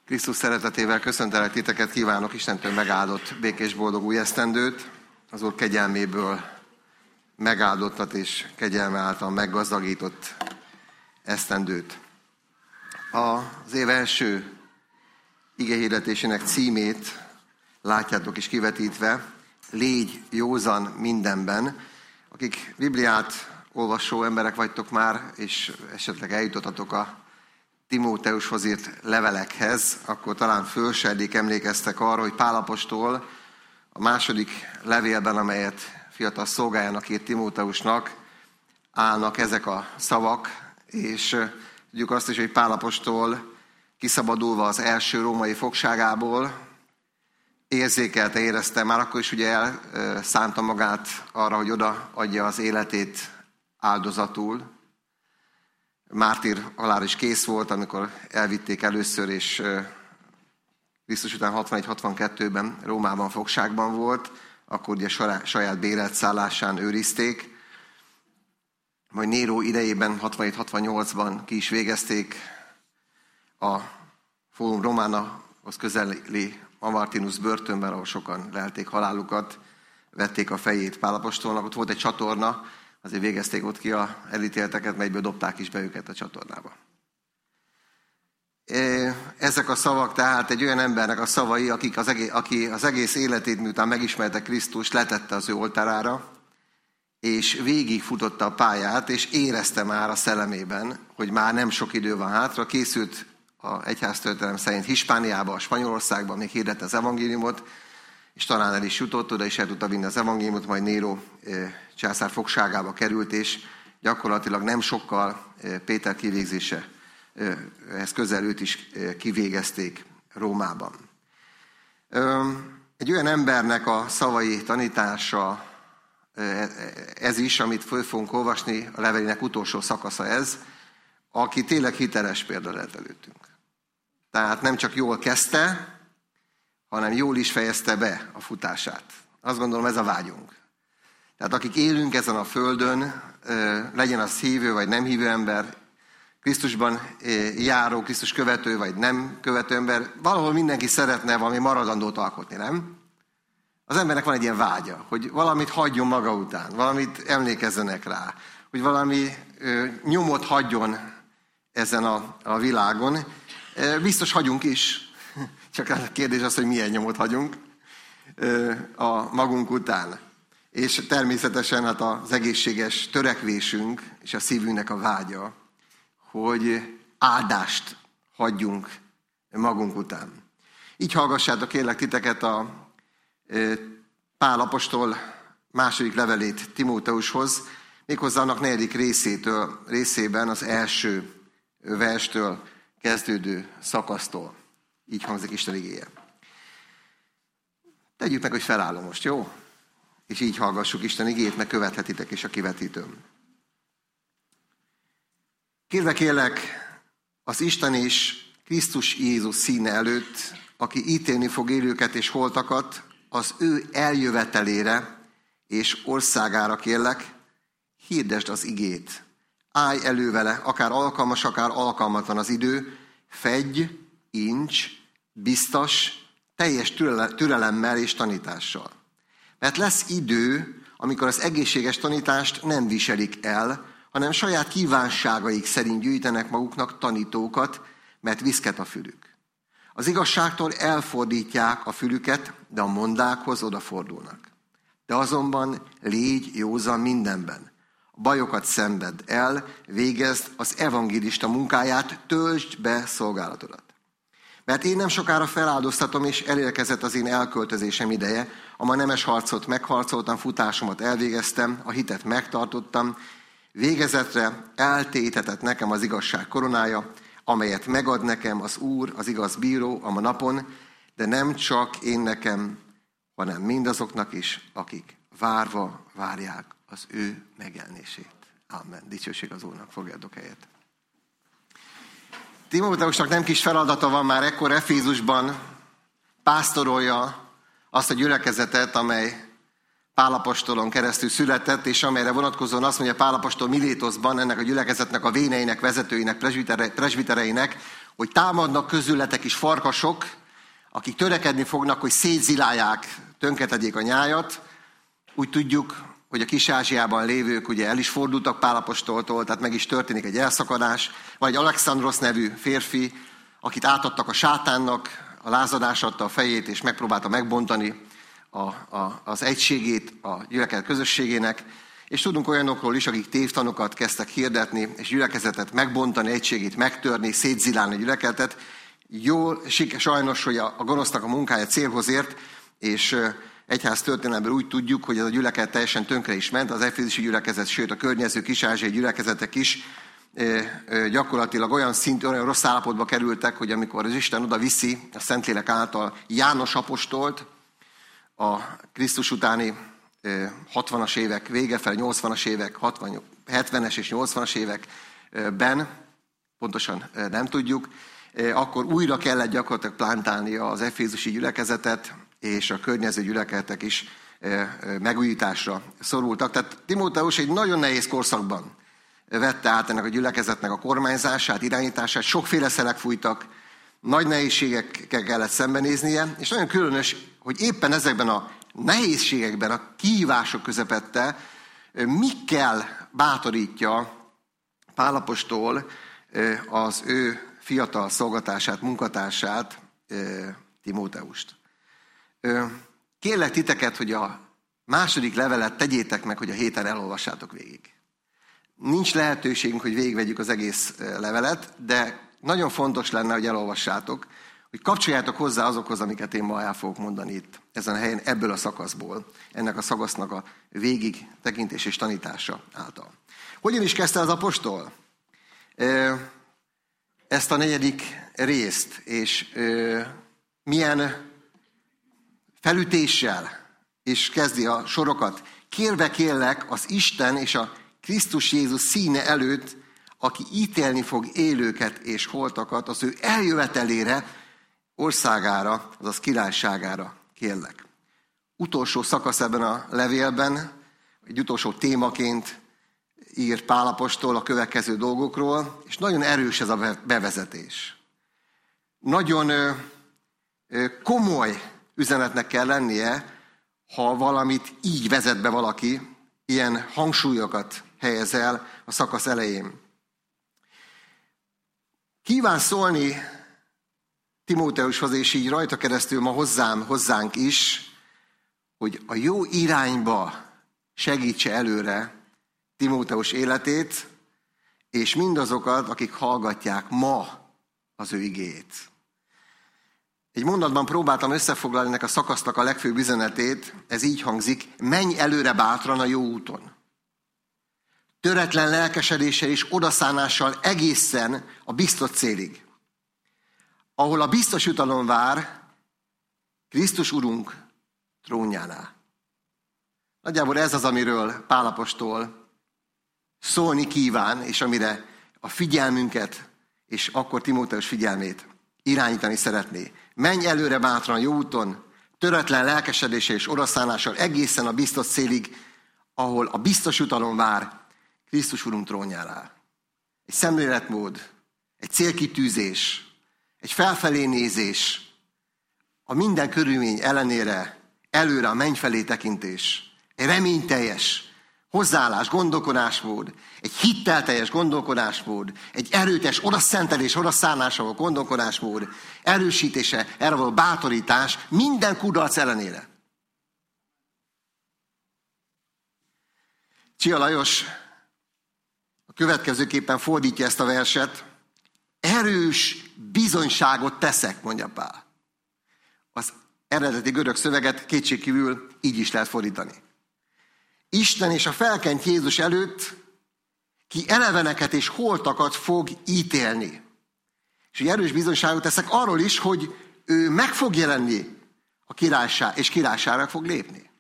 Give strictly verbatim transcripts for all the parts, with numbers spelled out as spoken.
Krisztus szeretetével köszöntelek titeket, kívánok Istentől megáldott, békés, boldog új esztendőt, az Úr kegyelméből megáldottat és kegyelme által meggazdagított esztendőt. Az év első igehirdetésének címét látjátok is kivetítve, légy józan mindenben. Akik Bibliát olvasó emberek vagytok már, és esetleg eljutottatok a Timóteushoz írt levelekhez, akkor talán fölseddig emlékeztek arra, hogy Pál apostol a második levélben, amelyet fiatal szolgájának írt Timóteusnak, állnak ezek a szavak, és tudjuk azt is, hogy Pál apostol kiszabadulva az első római fogságából érzékelte, érezte, már akkor is ugye elszánta magát arra, hogy odaadja az életét áldozatul. Mártír halál is kész volt, amikor elvitték először, és Krisztus után hatvanegy-hatvankettőben Rómában fogságban volt, akkor ugye saját bérelt szállásán őrizték. Majd Néró idejében hatvanhét-hatvannyolcban ki is végezték a Fórum Románahoz közeli Amartinus börtönben, ahol sokan lelték halálukat, vették a fejét Pál apostolnak. Ott volt egy csatorna, azért végezték ott ki a elítélteket, melyből dobták is be őket a csatornába. Ezek a szavak tehát egy olyan embernek a szavai, akik az egész, aki az egész életét, miután megismerte Krisztust, letette az ő oltárára, és végigfutotta a pályát, és érezte már a szellemében, hogy már nem sok idő van hátra. Készült a egyháztörténelem szerint Hispániába, Spanyolországban, még hirdette az evangéliumot, és talán el is jutott oda, és el tudta vinni az evangéliumot, majd Néró császár fogságába került, és gyakorlatilag nem sokkal Péter kivégzése, ehhez közel őt is kivégezték Rómában. Egy olyan embernek a szavai tanítása ez is, amit föl fogunk olvasni, a levelének utolsó szakasza ez, aki tényleg hiteles példa lehet előttünk. Tehát nem csak jól kezdte, hanem jól is fejezte be a futását. Azt gondolom, ez a vágyunk. Tehát akik élünk ezen a földön, legyen az hívő vagy nem hívő ember, Krisztusban járó, Krisztus követő vagy nem követő ember, valahol mindenki szeretne valami maradandót alkotni, nem? Az embernek van egy ilyen vágya, hogy valamit hagyjon maga után, valamit emlékezzenek rá, hogy valami nyomot hagyjon ezen a, a világon. Biztos hagyunk is. Csak a kérdés az, hogy milyen nyomot hagyunk a magunk után. És természetesen hát az egészséges törekvésünk és a szívünknek a vágya, hogy áldást hagyjunk magunk után. Így hallgassátok kérlek titeket a Pál apostol második levelét Timóteushoz, méghozzá annak negyedik részétől, részében az első verstől kezdődő szakasztól. Így hangzik Isten igéje. Tegyük meg, hogy felállom most, jó? És így hallgassuk Isten igéjét, meg követhetitek is a kivetítőm. Kérve kérlek az Isten és Krisztus Jézus színe előtt, aki ítélni fog élőket és holtakat, az ő eljövetelére és országára kérlek, hirdesd az igét. Állj elő vele, akár alkalmas, akár alkalmatlan az idő, fedj, incs, biztos, teljes türelemmel és tanítással. Mert lesz idő, amikor az egészséges tanítást nem viselik el, hanem saját kívánságaik szerint gyűjtenek maguknak tanítókat, mert viszket a fülük. Az igazságtól elfordítják a fülüket, de a mondákhoz odafordulnak. De azonban légy józan mindenben. A bajokat szenvedd el, végezd az evangélista munkáját, töltsd be szolgálatodat. Mert én nem sokára feláldoztatom, és elérkezett az én elköltözésem ideje, a nemes harcot megharcoltam, futásomat elvégeztem, a hitet megtartottam, végezetre eltétetett nekem az igazság koronája, amelyet megad nekem az Úr, az igaz bíró a ma napon, de nem csak én nekem, hanem mindazoknak is, akik várva várják az ő megjelenését. Amen. Dicsőség az Úrnak, fogjátok helyet. Timóteusnak nem kis feladata van már ekkor Efézusban, pásztorolja azt a gyülekezetet, amely Pál apostolon keresztül született, és amelyre vonatkozóan azt mondja Pál apostol Milétoszban, ennek a gyülekezetnek a véneinek, vezetőinek, presbitereinek, hogy támadnak közületek is farkasok, akik törekedni fognak, hogy szétzilálják, tönkretegyék a nyájat. Úgy tudjuk, hogy a Kis-Ázsiában lévők ugye el is fordultak Pál apostoltól, tehát meg is történik egy elszakadás. Van egy Alexandrosz nevű férfi, akit átadtak a sátánnak, a lázadás adta a fejét, és megpróbálta megbontani a, a, az egységét a gyülekezet közösségének. És tudunk olyanokról is, akik tévtanokat kezdtek hirdetni, és gyülekezetet megbontani, egységét megtörni, szétzilálni a gyülekezetet. Jól, sajnos, hogy a, a gonosznak a munkája célhoz ért, és egyház történelemből úgy tudjuk, hogy ez a gyülekezet teljesen tönkre is ment, az efézusi gyülekezet, sőt a környező kis-ázsiai gyülekezetek is gyakorlatilag olyan szint, olyan rossz állapotba kerültek, hogy amikor az Isten oda viszi a Szentlélek által János apostolt a Krisztus utáni hatvanas évek vége fel, nyolcvanas évek, hatvan, hetvenes és nyolcvanas években, pontosan nem tudjuk, akkor újra kellett gyakorlatilag plántálnia az efézusi gyülekezetet, és a környező gyülekezetek is megújításra szorultak. Tehát Timóteus egy nagyon nehéz korszakban vette át ennek a gyülekezetnek a kormányzását, irányítását, sokféle szelek fújtak, nagy nehézségekkel kellett szembenéznie, és nagyon különös, hogy éppen ezekben a nehézségekben, a kihívások közepette mikkel bátorítja Pál apostol az ő fiatal szolgatását, munkatársát, Timóteust. Kérlek titeket, hogy a második levelet tegyétek meg, hogy a héten elolvassátok végig. Nincs lehetőségünk, hogy végigvegyük az egész levelet, de nagyon fontos lenne, hogy elolvassátok, hogy kapcsoljátok hozzá azokhoz, amiket én ma el fogok mondani itt, ezen a helyen, ebből a szakaszból, ennek a szakasznak a végig tekintés és tanítása által. Hogyan is kezdte az apostol ezt a negyedik részt, és milyen felütéssel és kezdi a sorokat. Kérve kérlek az Isten és a Krisztus Jézus színe előtt, aki ítélni fog élőket és holtakat, az ő eljövetelére, országára, azaz királyságára kérlek. Utolsó szakasz ebben a levélben, egy utolsó témaként ír Pál apostol a következő dolgokról, és nagyon erős ez a bevezetés. Nagyon komoly üzenetnek kell lennie, ha valamit így vezet be valaki, ilyen hangsúlyokat helyez el a szakasz elején. Kíván szólni Timóteushoz, és így rajta keresztül ma hozzám, hozzánk is, hogy a jó irányba segítse előre Timóteus életét, és mindazokat, akik hallgatják ma az ő igéjét. Egy mondatban próbáltam összefoglalni ennek a szakasznak a legfőbb üzenetét, ez így hangzik: menj előre bátran a jó úton. Töretlen lelkesedéssel és odaszánással egészen a biztos célig, ahol a biztos jutalom vár Krisztus Urunk trónjánál. Nagyjából ez az, amiről Pál apostol szólni kíván, és amire a figyelmünket, és akkor Timóteus figyelmét irányítani szeretné. Menj előre bátran a jó úton, töretlen lelkesedéssel és odaszánással egészen a biztos célig, ahol a biztos jutalom vár Krisztus Urunk trónjánál. Egy szemléletmód, egy célkitűzés, egy felfelé nézés, a minden körülmény ellenére előre a menny felé tekintés, egy reményteljes hozzáállás, gondolkodásmód, egy hittelteljes gondolkodásmód, egy erőtes odaszentelés, odaszánásra való gondolkodásmód, erősítése, erre való bátorítás minden kudarc ellenére. Csia Lajos a következőképpen fordítja ezt a verset: erős bizonyságot teszek, mondja Pál. Az eredeti görög szöveget kétségkívül így is lehet fordítani. Isten és a felkent Jézus előtt, ki eleveneket és holtakat fog ítélni. És hogy erős bizonyságot teszek arról is, hogy ő meg fog jelenni a királyság, és királyságra fog lépni.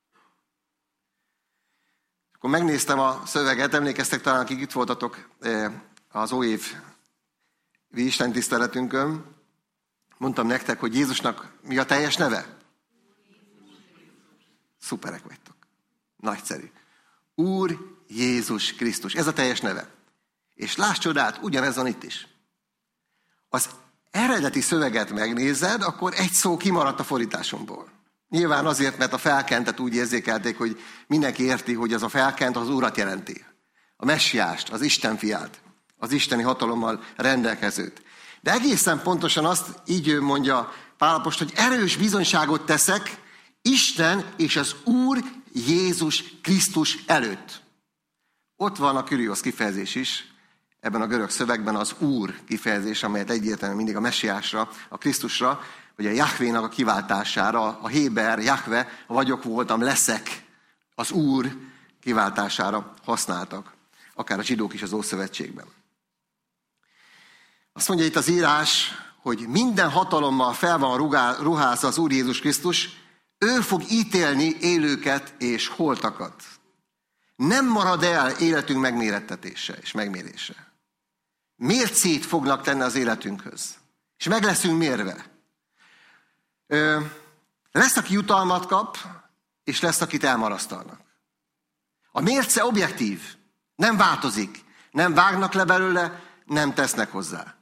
Akkor megnéztem a szöveget, emlékeztek talán, akik itt voltatok az óév istentiszteletünkön. Mondtam nektek, hogy Jézusnak mi a teljes neve? Szuperek vagytok. Nagyszerű. Úr Jézus Krisztus. Ez a teljes neve. És láss csodát, ugyanez van itt is. Az eredeti szöveget megnézed, akkor egy szó kimaradt a fordításomból. Nyilván azért, mert a felkentet úgy érzékelték, hogy mindenki érti, hogy az a felkent az Urat jelenti. A messiást, az Isten fiát, az isteni hatalommal rendelkezőt. De egészen pontosan azt így mondja Pál apostol, hogy erős bizonyságot teszek Isten és az Úr Jézus Krisztus előtt. Ott van a Kyrios kifejezés is, ebben a görög szövegben az Úr kifejezés, amelyet egyértelműen mindig a messiásra, a Krisztusra, vagy a Jahvénak a kiváltására, a héber, Jahve, vagyok, voltam, leszek, az Úr kiváltására használtak. Akár a zsidók is az Ószövetségben. Azt mondja itt az írás, hogy minden hatalommal fel van ruházva az Úr Jézus Krisztus, ő fog ítélni élőket és holtakat. Nem marad el életünk megmérettetése és megmérése. Mércét fognak tenni az életünkhöz. És meg leszünk mérve. Ö, lesz, aki jutalmat kap, és lesz, akit elmarasztalnak. A mérce objektív, nem változik. Nem vágnak le belőle, nem tesznek hozzá.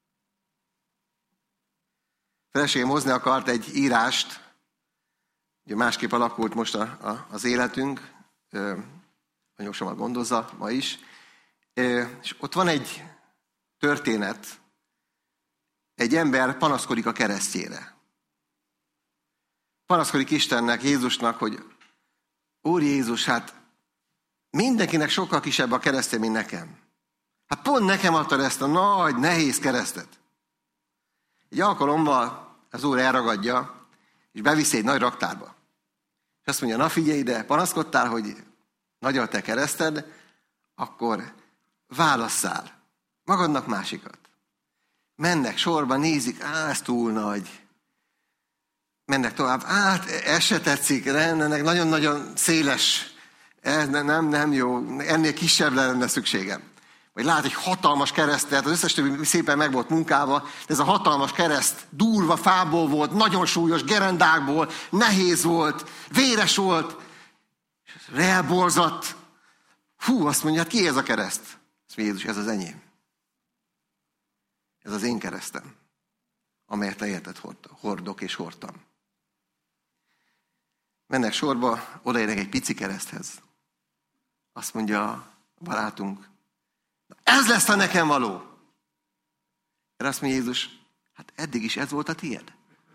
Feleségem hozni akart egy írást, ugye másképp alakult most a, a, az életünk, ö, anyósomat gondozza ma is, ö, és ott van egy történet, egy ember panaszkodik a keresztjére. Panaszkodik Istennek, Jézusnak, hogy Úr Jézus, hát mindenkinek sokkal kisebb a keresztje, mint nekem. Hát pont nekem adtad ezt a nagy, nehéz keresztet. Egy alkalommal az Úr elragadja, és beviszi egy nagy raktárba. És azt mondja, na figyelj ide, panaszkodtál, hogy nagy a te kereszted, akkor válasszál magadnak másikat. Mennek sorba, nézik, á, ez túl nagy. Mennek tovább, hát ez se tetszik, ennek nagyon-nagyon széles, ez nem, nem jó, ennél kisebb lenne szükségem. Vagy lát egy hatalmas keresztet, az összes többi szépen meg volt munkálva, de ez a hatalmas kereszt durva fából volt, nagyon súlyos gerendákból, nehéz volt, véres volt, elborzadt. Hú, azt mondja, hát ki ez a kereszt? Azt mondja, Jézus, ez az enyém. Ez az én keresztem, amelyet te érted hordok és hordtam. Mennek sorba, odaérnek egy pici kereszthez. Azt mondja a barátunk, ez lesz a nekem való. Erre azt mondja Jézus, hát eddig is ez volt a tiéd.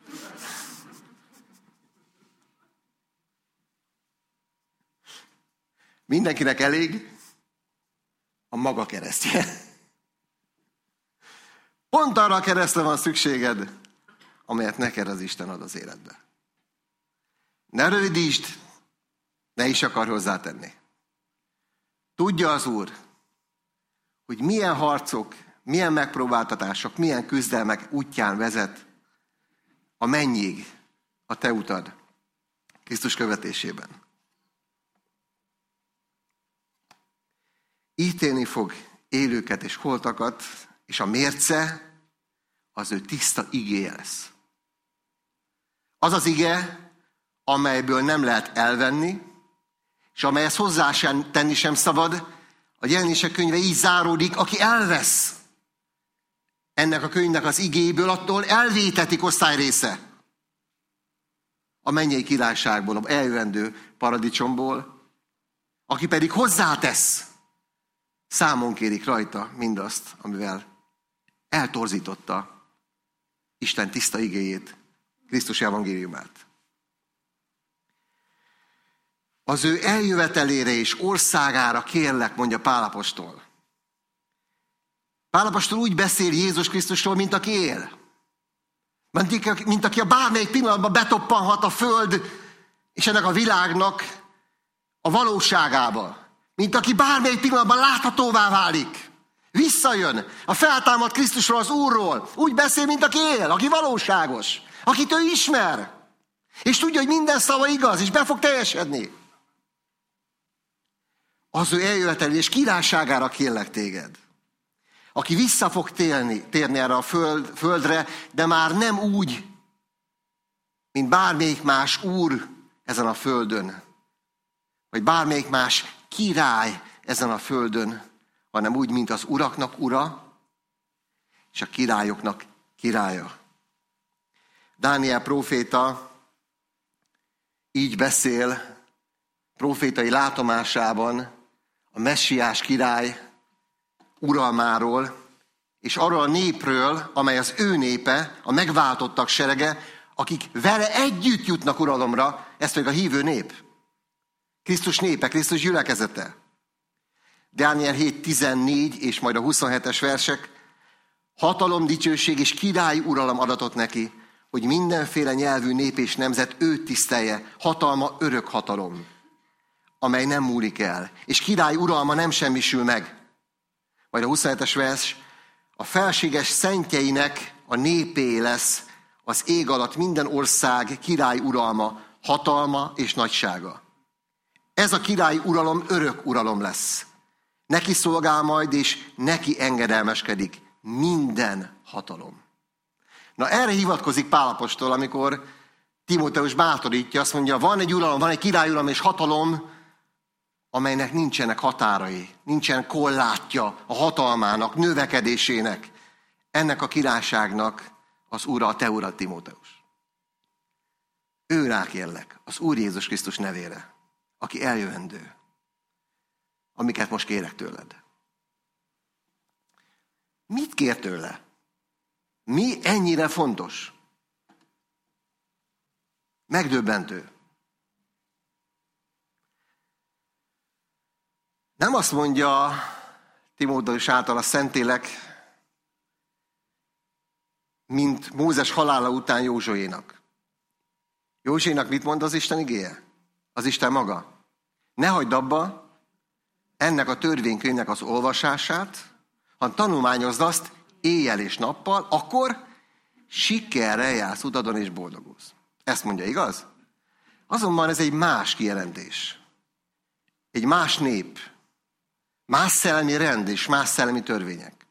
Mindenkinek elég a maga keresztje. Pont arra a keresztre van szükséged, amelyet neked az Isten ad az életbe. Ne rövidítsd, ne is akar hozzátenni. Tudja az Úr, hogy milyen harcok, milyen megpróbáltatások, milyen küzdelmek útján vezet a mennyig a te utad Krisztus követésében. Ítélni fog élőket és holtakat, és a mérce az ő tiszta igéje lesz. Az az ige, amelyből nem lehet elvenni, és amelyhez hozzá sem tenni sem szabad. A Jelenések könyve így záródik, aki elvesz ennek a könyvnek az igéből, attól elvétetik osztály része. A mennyei királyságból, a eljövendő paradicsomból, aki pedig hozzátesz, számon kérik rajta mindazt, amivel eltorzította Isten tiszta igéjét, Krisztus evangéliumát. Az ő eljövetelére és országára kérlek, mondja Pál apostol. Pál apostol úgy beszél Jézus Krisztusról, mint aki él. Mint, mint aki a bármelyik pillanatban betoppanhat a föld és ennek a világnak a valóságába. Mint aki bármelyik pillanatban láthatóvá válik. Visszajön a feltámadt Krisztusról, az Úrról. Úgy beszél, mint aki él, aki valóságos. Akit ő ismer. És tudja, hogy minden szava igaz, és be fog teljesedni. Az ő eljöveteli és királyságára kérlek téged. Aki vissza fog térni, térni erre a föld, földre, de már nem úgy, mint bármelyik más úr ezen a földön. vagy bármelyik más király ezen a földön, hanem úgy, mint az uraknak ura, és a királyoknak királya. Dániel próféta így beszél prófétai látomásában a messiás király uralmáról, és arról a népről, amely az ő népe, a megváltottak serege, akik vele együtt jutnak uralomra, ez pedig a hívő nép. Krisztus népe, Krisztus gyülekezete. Dániel hét tizennégy és majd a huszonhetes versek. Hatalom, dicsőség és királyi uralom adatot neki, hogy mindenféle nyelvű nép és nemzet őt tisztelje. Hatalma örök hatalom, amely nem múlik el, és király uralma nem semmisül meg. Majd a huszonhetes vers. A felséges szentjeinek a népé lesz az ég alatt minden ország király uralma, hatalma és nagysága. Ez a király uralom örök uralom lesz. Neki szolgál majd, és neki engedelmeskedik minden hatalom. Na erre hivatkozik Pál apostol, amikor Timóteus bátorítja, azt mondja, van egy uralom, van egy király uralom és hatalom, amelynek nincsenek határai, nincsen korlátja a hatalmának, növekedésének. Ennek a királyságnak az ura a te urad, Timóteus. Ő rá kérlek, az Úr Jézus Krisztus nevére, aki eljövendő, amiket most kérek tőled. Mit kér tőle? Mi ennyire fontos? Megdöbbentő. Nem azt mondja Timóteus által a Szentlélek, mint Mózes halála után Józsuénak. Józsuénak mit mond az Isten igéje? Az Isten maga. Ne hagyd abba ennek a törvénykönyvnek az olvasását, hanem tanulmányozd azt éjjel és nappal, akkor sikerrel jársz utadon és boldogulsz. Ezt mondja, igaz? Azonban ez egy más kijelentés. Egy más nép. Más szellemi rend és más szellemi törvények.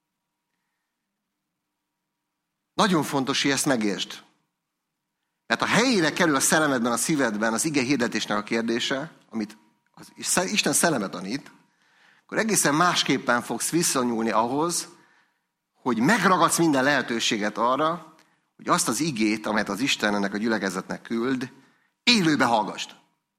Nagyon fontos, hogy ezt megértsd. Mert a helyére kerül a szellemedben, a szívedben az ige hirdetésnek a kérdése, amit az Isten szelleme tanít, akkor egészen másképpen fogsz visszanyúlni ahhoz, hogy megragadsz minden lehetőséget arra, hogy azt az igét, amelyet az Isten ennek a gyülekezetnek küld, élőbe hallgasd.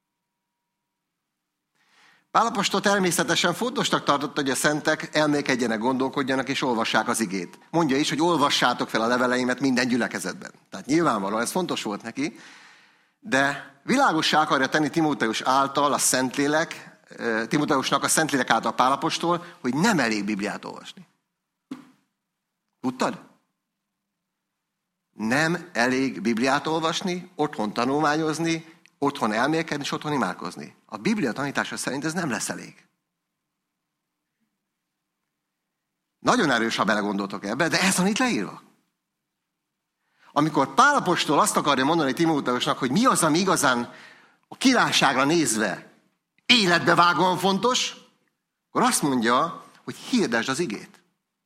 Pál apostol természetesen fontosnak tartotta, hogy a szentek elmékedjenek, gondolkodjanak és olvassák az igét. Mondja is, hogy olvassátok fel a leveleimet minden gyülekezetben. Tehát nyilvánvalóan ez fontos volt neki, de világossá akarja tenni Timóteus által a Szentlélek, Timóteusnak a Szentlélek által Pál apostol, hogy nem elég Bibliát olvasni. Tudtad? Nem elég Bibliát olvasni, otthon tanulmányozni, otthon elmélkedni és otthon imádkozni. A Biblia tanítása szerint ez nem lesz elég. Nagyon erős, ha belegondoltok ebbe, de ez van itt leírva. Amikor Pál apostol azt akarja mondani Timóteusnak, hogy mi az, ami igazán a királyságra nézve életbevágóan fontos, akkor azt mondja, hogy hirdesd az igét.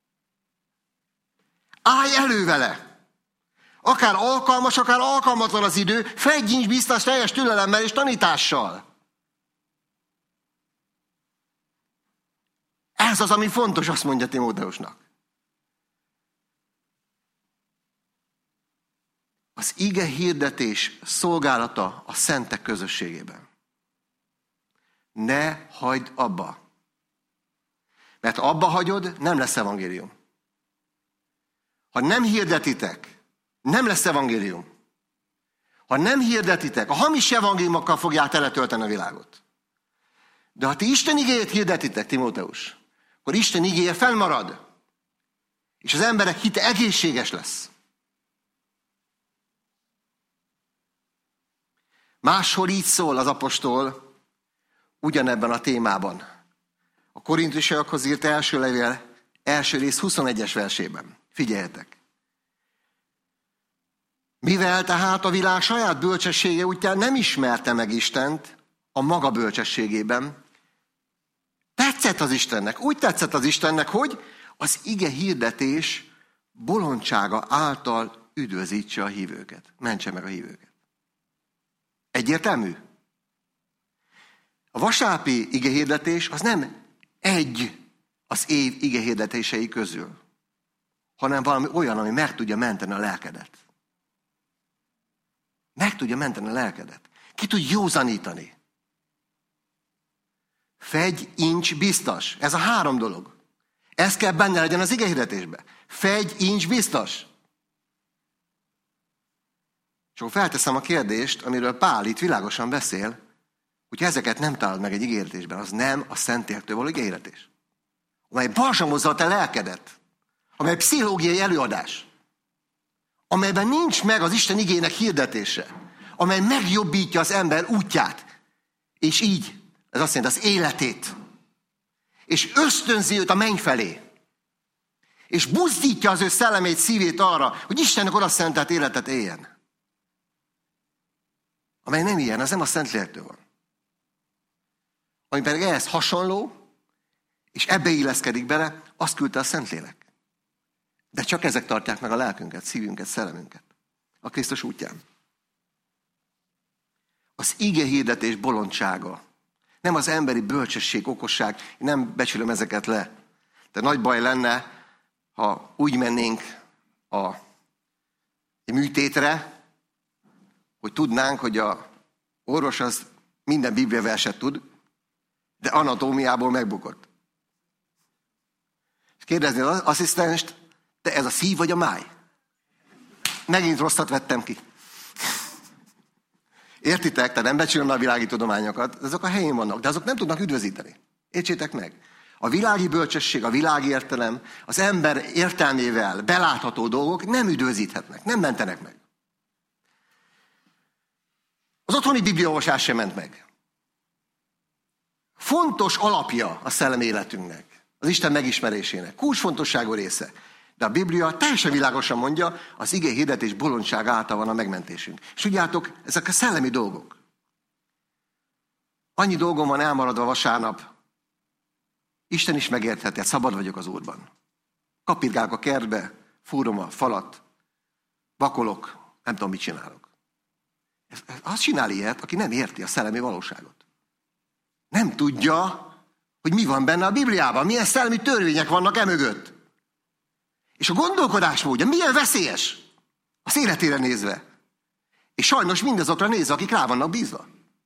Állj elő vele! Akár alkalmas, akár alkalmatlan az idő, fegyincs biztos teljes türelemmel és tanítással. Ez az, ami fontos, azt mondja Timóteusnak. Az ige hirdetés szolgálata a szentek közösségében. Ne hagyd abba. Mert ha abba hagyod, nem lesz evangélium. Ha nem hirdetitek, nem lesz evangélium. Ha nem hirdetitek, a hamis evangéliumokkal fogják teletölteni a világot. De ha ti Isten igéjét hirdetitek, Timóteus, akkor Isten igéje fennmarad. És az emberek hite egészséges lesz. Máshol így szól az apostol ugyanebben a témában. A korintusiakhoz írt első levél első rész huszonegyes versében. Figyeljetek! Mivel tehát a világ saját bölcsessége útján nem ismerte meg Istent a maga bölcsességében, tetszett az Istennek, úgy tetszett az Istennek, hogy az ige hirdetés bolondsága által üdvözítse a hívőket, mentse meg a hívőket. Egyértelmű? A vasárnapi igehirdetés az nem egy az év igehirdetései közül, hanem valami olyan, ami meg tudja menteni a lelkedet. Meg tudja menteni a lelkedet. Ki tud józanítani. Fegy, incs, biztos. Ez a három dolog. Ez kell benne legyen az igehirdetésben. Fegy, incs, biztos. És akkor felteszem a kérdést, amiről Pál itt világosan beszél, hogy ezeket nem találod meg egy igehirdetésben, az nem a Szentlélekről való igehirdetés. Amely balsamozza a te lelkedet. Amely pszichológiai előadás. Amelyben nincs meg az Isten igének hirdetése. Amely megjobbítja az ember útját. És így, ez azt jelenti az életét. És ösztönzi őt a menny felé. És buzdítja az ő szellemét, szívét arra, hogy Istennek oda szentelt életet éljen. Amely nem ilyen, az nem a Szentlélektől van. Ami pedig ehhez hasonló, és ebbe illeszkedik bele, azt küldte a Szentlélek. De csak ezek tartják meg a lelkünket, szívünket, szellemünket. A Krisztus útján. Az ige hirdetés bolondsága. Nem az emberi bölcsesség, okosság. Én nem becsülöm ezeket le. De nagy baj lenne, ha úgy mennénk a műtétre, hogy tudnánk, hogy a orvos az minden bibliaverset tud, de anatómiából megbukott. És kérdezni az asszisztenst, te ez a szív vagy a máj? Megint rosszat vettem ki. Értitek? Te nem becsülöm a világi tudományokat, azok a helyén vannak, de azok nem tudnak üdvözíteni. Értsétek meg. A világi bölcsesség, a világi értelem, az ember értelmével belátható dolgok nem üdvözíthetnek, nem mentenek meg. Az otthoni bibliaolvasás sem ment meg. Fontos alapja a szellemi életünknek, az Isten megismerésének, kulcsfontosságú része. De a Biblia teljesen világosan mondja, az ige hirdetés bolondság által van a megmentésünk. És tudjátok, ezek a szellemi dolgok. Annyi dolgom van elmaradva vasárnap, Isten is megértheti, hát szabad vagyok az Úrban. Kapirgálok a kertbe, fúrom a falat, vakolok, nem tudom, mit csinálok. Azt csinál ilyet, aki nem érti a szellemi valóságot. Nem tudja, hogy mi van benne a Bibliában, milyen szellemi törvények vannak emögött. És a gondolkodásmódja milyen veszélyes az életére nézve. És sajnos mindazokra nézve, akik rá vannak bízva.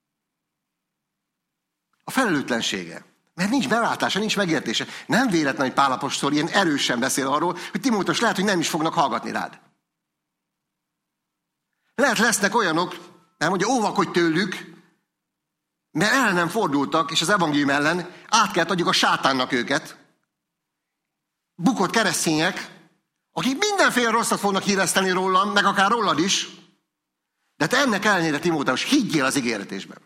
A felelőtlensége. Mert nincs belátása, nincs megértése. Nem véletlen, hogy Pál apostol ilyen erősen beszél arról, hogy Timóteus lehet, hogy nem is fognak hallgatni rád. Lehet lesznek olyanok, nem mondja, óvakodj tőlük, mert el nem fordultak, és az evangélium ellen át kellett adjuk a sátánnak őket. Bukott keresztények, akik mindenféle rosszat fognak híreszteni rólam, meg akár rólad is, de te ennek ellenére, Timóteus, higgyél az ígéretésben.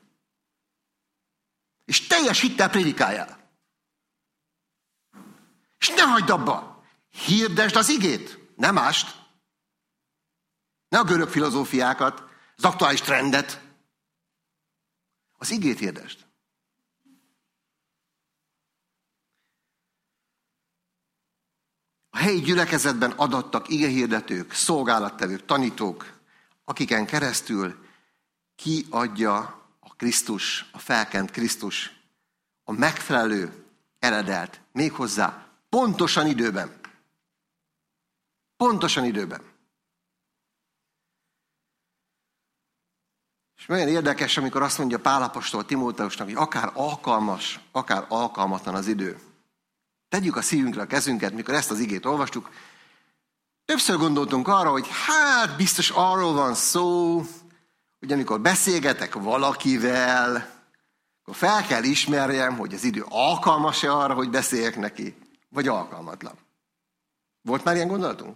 És teljes hittel prédikáljál. És ne hagyd abba. Hirdesd az igét, nem mást. Ne a görög filozófiákat, az aktuális trendet. Az igét hirdesd. A helyi gyülekezetben adattak igehirdetők, szolgálattevők, tanítók, akiken keresztül kiadja a Krisztus, a felkent Krisztus, a megfelelő eredelt, méghozzá pontosan időben. Pontosan időben. És olyan érdekes, amikor azt mondja Pál apostol Timóteusnak, hogy akár alkalmas, akár alkalmatlan az idő. Tegyük a szívünkre a kezünket, mikor ezt az igét olvastuk. Többször gondoltunk arra, hogy hát biztos arról van szó, hogy amikor beszélgetek valakivel, akkor fel kell ismerjem, hogy az idő alkalmas-e arra, hogy beszéljek neki, vagy alkalmatlan. Volt már ilyen gondolatunk?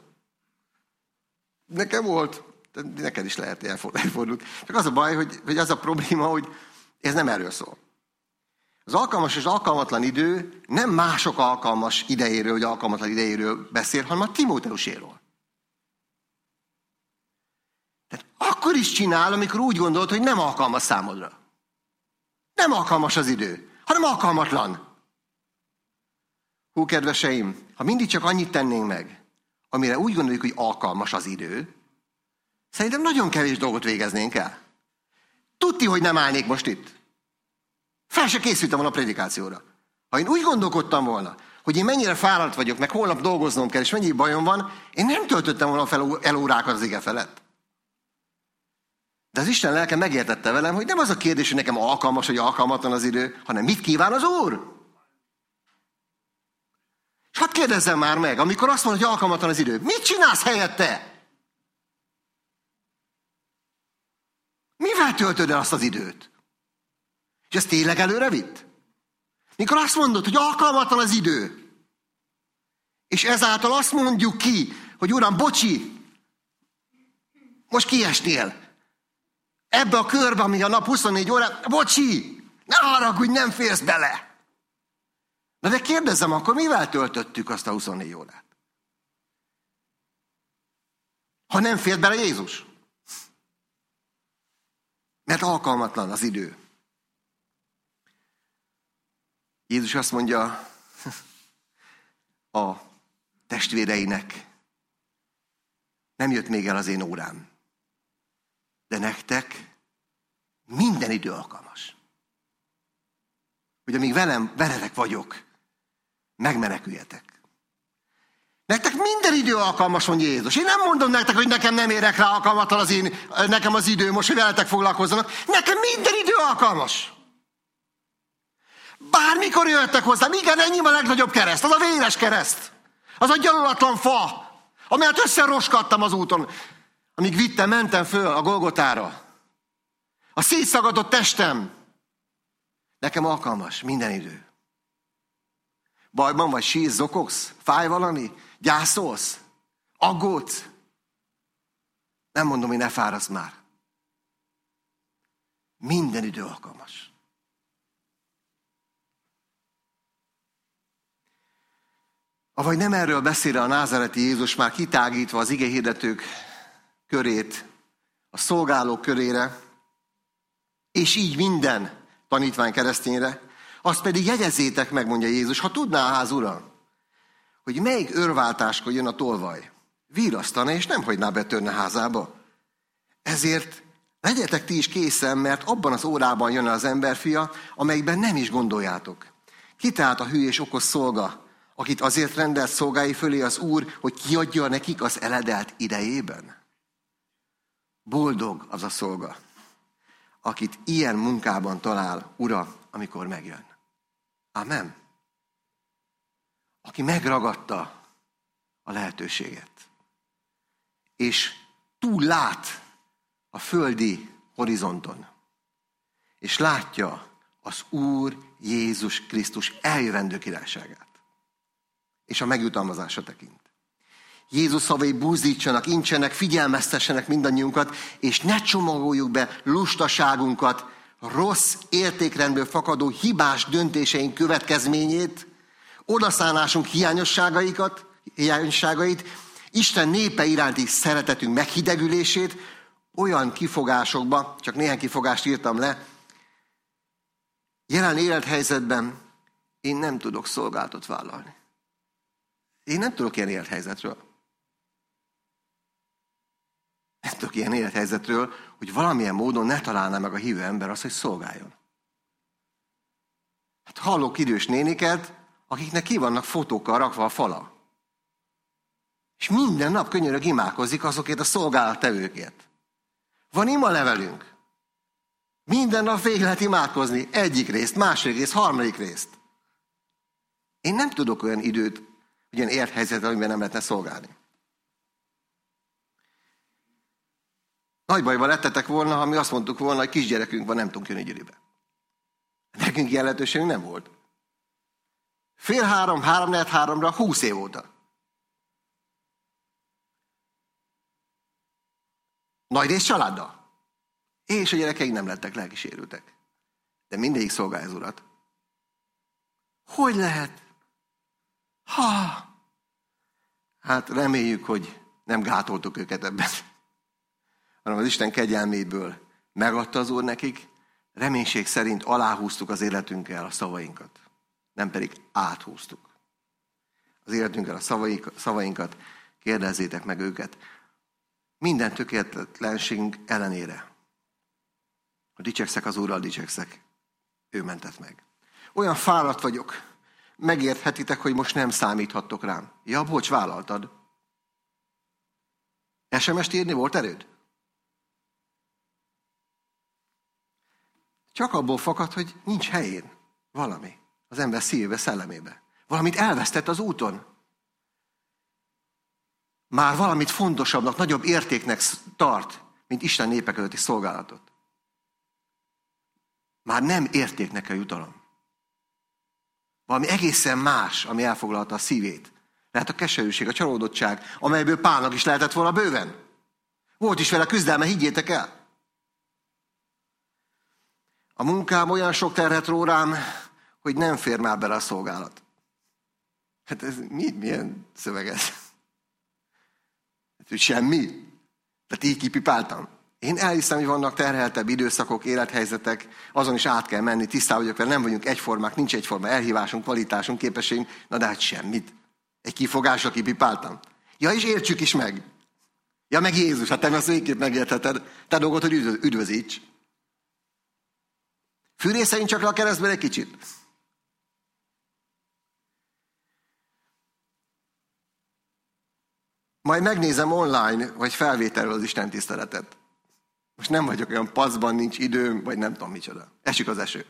Nekem volt, neked is lehet elfordult. Csak az a baj, hogy, hogy az a probléma, hogy ez nem erről szól. Az alkalmas és alkalmatlan idő nem mások alkalmas idejéről, vagy alkalmatlan idejéről beszél, hanem a Timóteuséről. Tehát akkor is csinál, amikor úgy gondolt, hogy nem alkalmas számodra. Nem alkalmas az idő, hanem alkalmatlan. Hú, kedveseim, ha mindig csak annyit tennénk meg, amire úgy gondoljuk, hogy alkalmas az idő, szerintem nagyon kevés dolgot végeznénk el. Tudti, hogy nem állnék most itt. Fel se készültem volna a prédikációra. Ha én úgy gondolkodtam volna, hogy én mennyire fáradt vagyok, meg holnap dolgoznom kell, és mennyi bajom van, én nem töltöttem volna fel el órákat az ige felett. De az Isten lelke megértette velem, hogy nem az a kérdés, hogy nekem alkalmas, vagy alkalmatlan az idő, hanem mit kíván az Úr? És hadd kérdezzem már meg, amikor azt mondod, hogy alkalmatlan az idő, mit csinálsz helyette? Mivel töltöd el azt az időt? És ez tényleg előre vitt? Mikor azt mondod, hogy alkalmatlan az idő, és ezáltal azt mondjuk ki, hogy Uram, bocsi, most kiestél. Ebbe a körbe, ami a nap huszonnégy órát, bocsi, ne haragudj, nem férsz bele. Na de kérdezzem, akkor mivel töltöttük azt a huszonnégy órát? Ha nem fért bele Jézus. Mert alkalmatlan az idő. Jézus azt mondja a testvéreinek, nem jött még el az én órám, de nektek minden idő alkalmas. Hogy amíg velem, veletek vagyok, megmeneküljetek. Nektek minden idő alkalmas, mondja Jézus. Én nem mondom nektek, hogy nekem nem érek rá alkalmatlan az én, nekem az idő, most, hogy veletek foglalkozzanak. Nekem minden idő alkalmas. Bármikor jöttek hozzám, igen, ennyi a legnagyobb kereszt, az a véres kereszt. Az a gyalulatlan fa, amelyet összeroskadtam az úton, amíg vittem, mentem föl a Golgotára. A szétszagadott testem. Nekem alkalmas, minden idő. Bajban vagy, sírsz, zokogsz, fáj valami, gyászolsz, aggódsz. Nem mondom, hogy ne fáradsz már. Minden idő alkalmas. Avagy nem erről beszél a názáreti Jézus, már kitágítva az igehirdetők körét, a szolgálók körére, és így minden tanítvány keresztényre, azt pedig jegyezzétek meg, mondja Jézus, ha tudná a ház ura, hogy melyik őrváltáskor jön a tolvaj, virasztana, és nem hagyná betörne házába. Ezért legyetek ti is készen, mert abban az órában jön az emberfia, amelyikben nem is gondoljátok. Ki tehát a hű és okos szolga, akit azért rendelt szolgái fölé az Úr, hogy kiadja nekik az eledelt idejében? Boldog az a szolga, akit ilyen munkában talál Ura, amikor megjön. Amen. Aki megragadta a lehetőséget, és túl lát a földi horizonton, és látja az Úr Jézus Krisztus eljövendő királyságát, és a megjutalmazásra tekint. Jézus szavai buzdítsanak, incsenek, figyelmeztessenek mindannyiunkat, és ne csomagoljuk be lustaságunkat, rossz értékrendből fakadó hibás döntéseink következményét, odaszánásunk hiányosságaikat, hiányosságait, Isten népe iránti szeretetünk meghidegülését, olyan kifogásokba, csak néhány kifogást írtam le, jelen élethelyzetben én nem tudok szolgálatot vállalni. Én nem tudok ilyen élethelyzetről. Nem tudok ilyen élethelyzetről, hogy valamilyen módon ne találná meg a hívő ember azt, hogy szolgáljon. Hát hallok idős néniket, akiknek ki vannak fotókkal rakva a fala. És minden nap könyörög imádkozik azokért a szolgálattevőkért. Van ima levelünk. Minden nap végig lehet imádkozni egyik részt, második részt, harmadik részt. Én nem tudok olyan időt, hogy olyan élethelyzetre, amiben nem lehetne szolgálni. Nagy bajban lettetek volna, ha mi azt mondtuk volna, hogy kisgyerekünk van, nem tudunk jönni gyűlibe. Nekünk ilyen lehetőségünk nem volt. Fél három, három, negyed háromra, húsz év óta. Nagy rész családdal. És a gyerekeink nem lettek lelkisérültek. De mindegyik szolgálja az Urat. Hogy lehet? Ha! Hát reméljük, hogy nem gátoltuk őket ebben, hanem az Isten kegyelméből megadta az Úr nekik, reménység szerint aláhúztuk az életünkkel a szavainkat, nem pedig áthúztuk az életünkkel a szavainkat, kérdezzétek meg őket. Minden tökéletlenségünk ellenére, ha dicsekszek az Úrral, dicsekszek ő mentett meg. Olyan fáradt vagyok, megérthetitek, hogy most nem számíthattok rám. Ja, bocs, vállaltad. es em est írni volt erőd? Csak abból fakad, hogy nincs helyén valami az ember szívébe, szellemébe. Valamit elvesztett az úton. Már valamit fontosabbnak, nagyobb értéknek tart, mint Isten népek előtti szolgálatot. Már nem értéknek a jutalom. Valami egészen más, ami elfoglalta a szívét. Lehet a keserűség, a csalódottság, amelyből Pálnak is lehetett volna bőven. Volt is vele küzdelme, higgyétek el. A munkám olyan sok terhet ró rám, hogy nem fér már bele a szolgálat. Hát ez mi, milyen szöveg ez? Hát, hogy semmi. Tehát így kipipáltam. Én elhiszem, hogy vannak terheltebb időszakok, élethelyzetek, azon is át kell menni, tisztában vagyok vele, nem vagyunk egyformák, nincs egyforma elhívásunk, kvalitásunk, képességünk, na de hát semmit. Egy kifogásra kipipáltam. Ja, és értsük is meg. Ja, meg Jézus, hát te azt végképp megértheted. Te dolgod, hogy üdvözíts. Fűrészeljünk csak le a keresztben egy kicsit. Majd megnézem online, vagy felvételről az Isten tiszteletet. Most nem vagyok olyan pacban, nincs időm, vagy nem tudom micsoda. Esik az eső.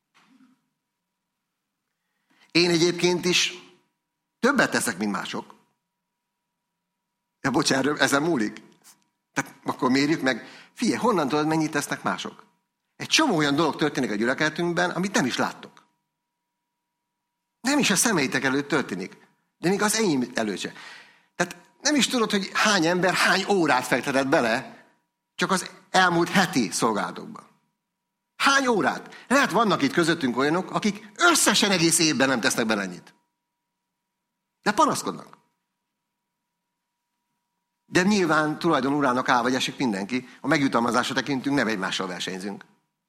Én egyébként is többet teszek, mint mások. Ja, bocsánat, ezen múlik. Tehát akkor mérjük meg. Figyelj, honnan tudod, mennyit tesznek mások? Egy csomó olyan dolog történik a gyülekezetünkben, amit nem is láttok. Nem is a szemeitek előtt történik. De még az enyém előtt se. Tehát nem is tudod, hogy hány ember hány órát fektetett bele, csak az elmúlt heti szolgálatokban. Hány órát? Lehet vannak itt közöttünk olyanok, akik összesen egész évben nem tesznek bele ennyit. De panaszkodnak. De nyilván tulajdon urának áll vagy esik mindenki. A megjutalmazásra tekintünk, nem egymással versenyzünk.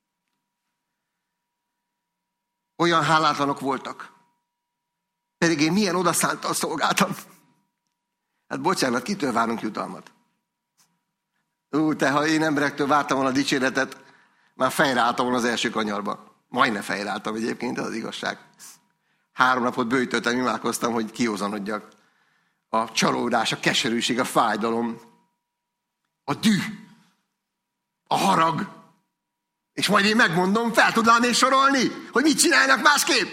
Olyan hálátlanok voltak. Pedig én milyen odaszántal szolgáltam. Hát bocsánat, kitől várunk jutalmat? Ú, te, ha én emberektől vártam volna a dicséretet, már fejre álltam volna az első kanyarba. Majdnem fejre álltam egyébként, ez az igazság. Három napot bőjtöltem, imádkoztam, hogy kiózanodjak. A csalódás, a keserűség, a fájdalom, a düh, a harag. És majd én megmondom, fel tudnám én sorolni, hogy mit csinálnak másképp.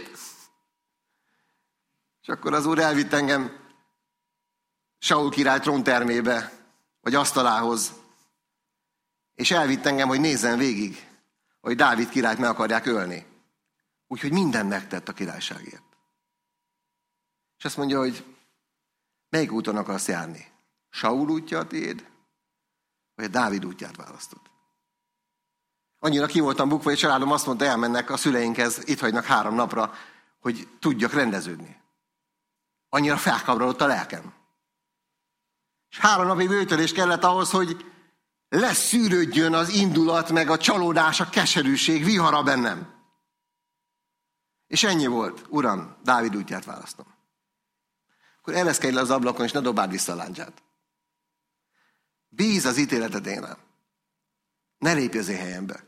És akkor az Úr elvitt engem Saul király tróntermébe, vagy asztalához, és elvitt engem, hogy nézzen végig, hogy Dávid királyt meg akarják ölni. Úgyhogy mindent megtett a királyságért. És azt mondja, hogy melyik úton akarsz járni? Saul útja a tiéd, vagy a Dávid útját választod? Annyira ki voltam bukva, hogy a családom azt mondta, elmennek a szüleinkhez, itt hagynak három napra, hogy tudjak rendeződni. Annyira felkabrodott a lelkem. És három napi bőtölés kellett ahhoz, hogy leszűrődjön az indulat, meg a csalódás, a keserűség vihara bennem. És ennyi volt. Uram, Dávid útját választom. Akkor ereszkedj le az ablakon, és ne dobáld vissza a láncsát. Bíz az ítéletedénre. Ne lépj az én helyembe.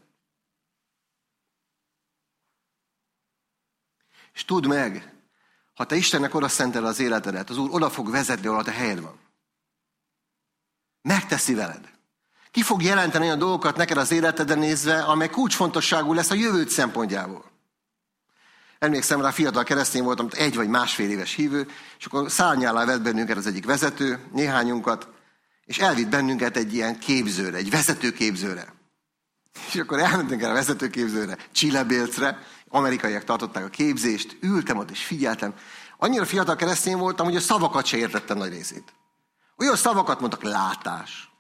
És tudd meg, ha te Istennek oda szentel az életedet, az Úr oda fog vezetni, ahol a te helyed van. Megteszi veled. Ki fog jelenteni olyan dolgokat neked az életeden nézve, amely kulcsfontosságú lesz a jövőd szempontjából. Emlékszem rá, fiatal keresztény voltam, egy vagy másfél éves hívő, és akkor szárnyállal vett bennünket az egyik vezető, néhányunkat, és elvitt bennünket egy ilyen képzőre, egy vezetőképzőre. És akkor elmentünk el a vezetőképzőre, Chilebélcre, amerikaiak tartották a képzést, ültem ott és figyeltem. Annyira fiatal keresztény voltam, hogy a szavakat se értettem nagy részét. Olyan szavakat mondtak, látás,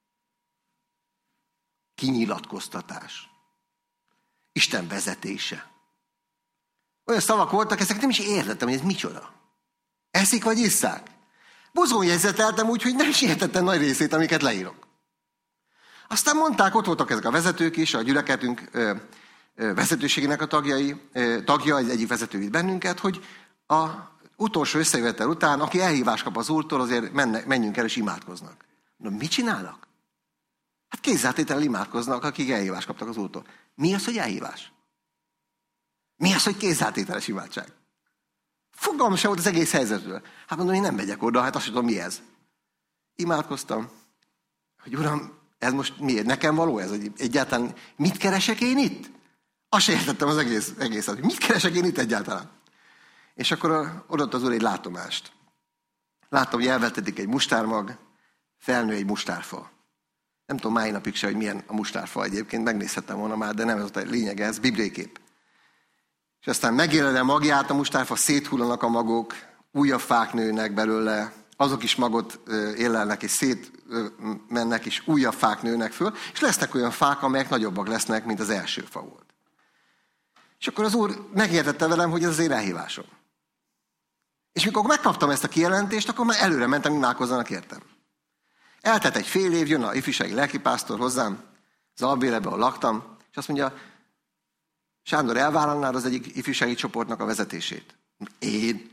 kinyilatkoztatás, Isten vezetése. Olyan szavak voltak, ezeket nem is értettem, hogy ez micsoda. Eszik vagy isszák? Buzgón jegyzeteltem úgy, hogy nem is értettem nagy részét, amiket leírok. Aztán mondták, ott voltak ezek a vezetők is, a gyülekezetünk ö, ö, vezetőségének a tagjai, ö, tagja, egy egyik vezető vitt bennünket, hogy a utolsó összejövetel után, aki elhívást kap az Úrtól, azért mennek, menjünk el és imádkoznak. Na, mit csinálnak? Hát kézzeltétlenül imádkoznak, akik elhívást kaptak az Úrtól. Mi az, hogy elhívás? Mi az, hogy kézzeltételes imádság? Fogalmam sem volt az egész helyzetről. Hát mondom, én nem megyek oda, hát azt tudom, mi ez. Imádkoztam, hogy Uram, ez most miért? Nekem való ez? Hogy egyáltalán mit keresek én itt? Azt sem értettem az egész, egészet, hogy mit keresek én itt egyáltalán. És akkor adott az Úr egy látomást. Láttam, hogy elvetetik egy mustármag, felnő egy mustárfa. Nem tudom mai napig se, hogy milyen a mustárfa egyébként, megnézhettem volna már, de nem ez a lényege, ez bibliai kép. És aztán megéled a magját, a mustárfa, széthullanak a magok, újabb fák nőnek belőle, azok is magot élelnek, és szétmennek, és újabb fák nőnek föl, és lesznek olyan fák, amelyek nagyobbak lesznek, mint az első fa volt. És akkor az Úr megértette velem, hogy ez az én elhívásom. És mikor megkaptam ezt a kijelentést, akkor már előre mentem, imádkozzanak értem. Eltelt egy fél év, jön a ifjúsági lelkipásztor hozzám, Zalbérebe, ahol laktam, és azt mondja, Sándor, elvállalnád az egyik ifjúsági csoportnak a vezetését? Én?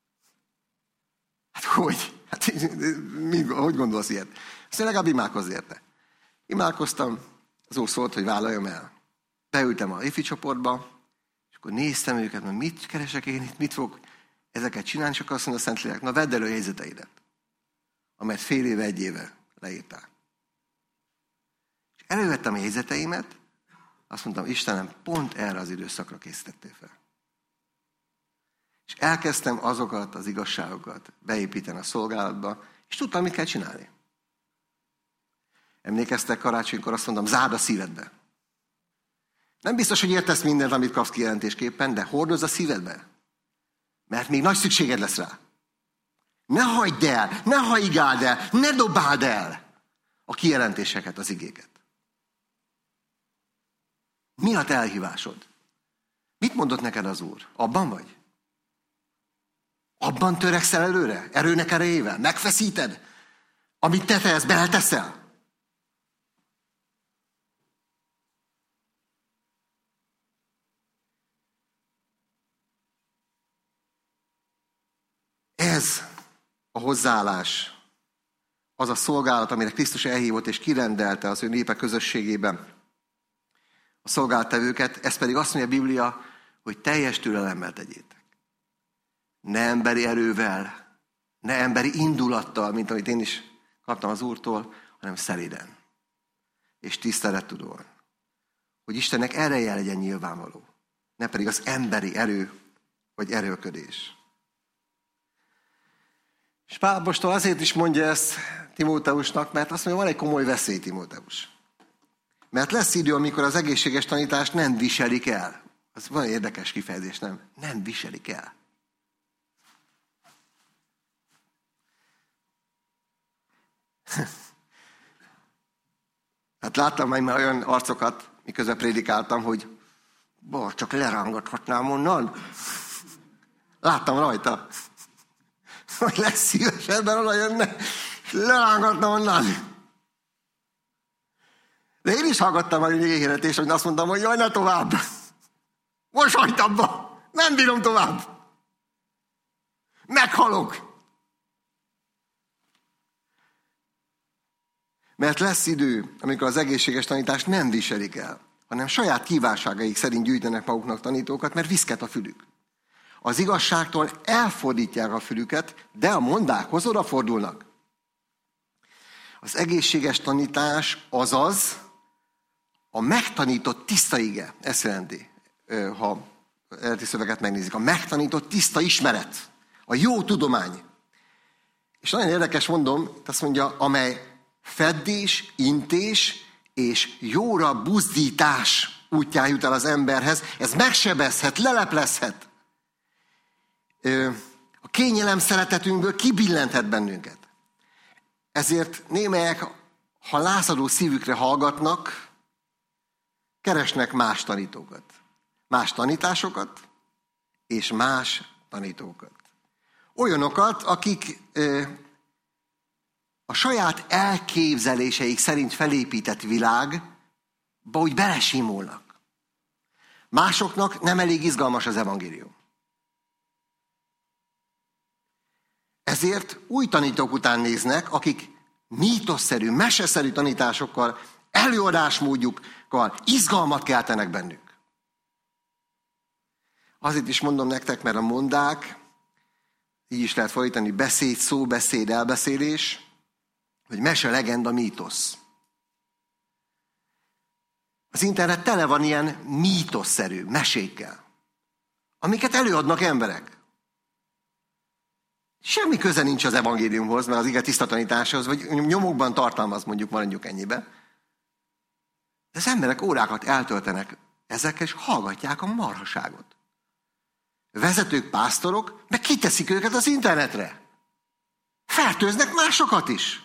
Hát hogy? Hát, mi, hogy gondolsz ilyet? Aztán legalább imádkozz érte. Imádkoztam, az Úr szólt, hogy vállaljam el. Beültem a ifi csoportba, és akkor néztem őket, hogy mit keresek én itt, mit fogok ezeket csinálni, és akkor azt mondja a Szentlélek, na vedd elő a jegyzeteidet, amelyet fél éve, egy éve leírtál. És elővettem a jegyzeteimet, azt mondtam, Istenem, pont erre az időszakra készítettél fel. És elkezdtem azokat az igazságokat beépíteni a szolgálatba, és tudtam, mit kell csinálni. Emlékeztek, karácsonykor azt mondtam, zárd a szívedbe. Nem biztos, hogy értesz mindent, amit kapsz kijelentésképpen, de hordozz a szívedbe. Mert még nagy szükséged lesz rá. Ne hagyd el, ne hajgáld el, ne dobáld el a kijelentéseket, az igéket. Mi a te elhívásod? Mit mondott neked az Úr? Abban vagy? Abban törekszel előre? Erőnek erejével? Megfeszíted? Amit te tehetsz, beleteszel? Ez a hozzáállás, az a szolgálat, amire Krisztus elhívott és kirendelte az ő népe közösségében a szolgálattevőket, ez pedig azt mondja a Biblia, hogy teljes türelemmel tegyétek. Ne emberi erővel, ne emberi indulattal, mint amit én is kaptam az Úrtól, hanem szeriden és tisztelettudóan. Hogy Istennek ereje legyen nyilvánvaló, ne pedig az emberi erő vagy erőlködés. És Pál apostol azért is mondja ezt Timóteusnak, mert azt mondja, van egy komoly veszély, Timóteus. Mert lesz idő, amikor az egészséges tanítást nem viselik el. Ez van egy érdekes kifejezés, nem? Nem viselik el. Hát láttam már olyan arcokat, miközben prédikáltam, hogy bár csak lerángathatnám onnan. Láttam rajta. Hogy lesz szíves ebben oda jönne, lerángatna onnan. De én is hallgattam a hirdetést, hogy azt mondtam, hogy jaj, ne tovább. Most hagyd abba. Nem bírom tovább. Meghalok. Mert lesz idő, amikor az egészséges tanítást nem viselik el, hanem saját kívánságaik szerint gyűjtenek maguknak tanítókat, mert viszket a fülük. Az igazságtól elfordítják a fülüket, de a mondákhoz odafordulnak. Az egészséges tanítás azaz a megtanított tiszta ige. Ezt jelenti, ha eredeti szöveget megnézik. A megtanított tiszta ismeret. A jó tudomány. És nagyon érdekes mondom, azt mondja, amely feddés, intés és jóra buzdítás útján jut el az emberhez. Ez megsebezhet, leleplezhet. A kényelem szeretetünkből kibillenthet bennünket. Ezért némelyek, ha lázadó szívükre hallgatnak, keresnek más tanítókat. Más tanításokat és más tanítókat. Olyanokat, akik a saját elképzeléseik szerint felépített világba úgy belesimulnak. Másoknak nem elég izgalmas az evangélium. Ezért új tanítók után néznek, akik mítoszerű, meseszerű tanításokkal, előadásmódjukkal izgalmat keltenek bennük. Azért is mondom nektek, mert a mondák, így is lehet fordítani, beszéd, szóbeszéd, elbeszélés, vagy mese, legenda, mítosz. Az internet tele van ilyen mítoszszerű mesékkel, amiket előadnak emberek. Semmi köze nincs az evangéliumhoz, mert az ige tiszta tanításhoz, vagy nyomokban tartalmaz, mondjuk maradjuk ennyibe. De az emberek órákat eltöltenek ezekkel, és hallgatják a marhaságot. Vezetők, pásztorok, meg kiteszik őket az internetre. Fertőznek másokat is.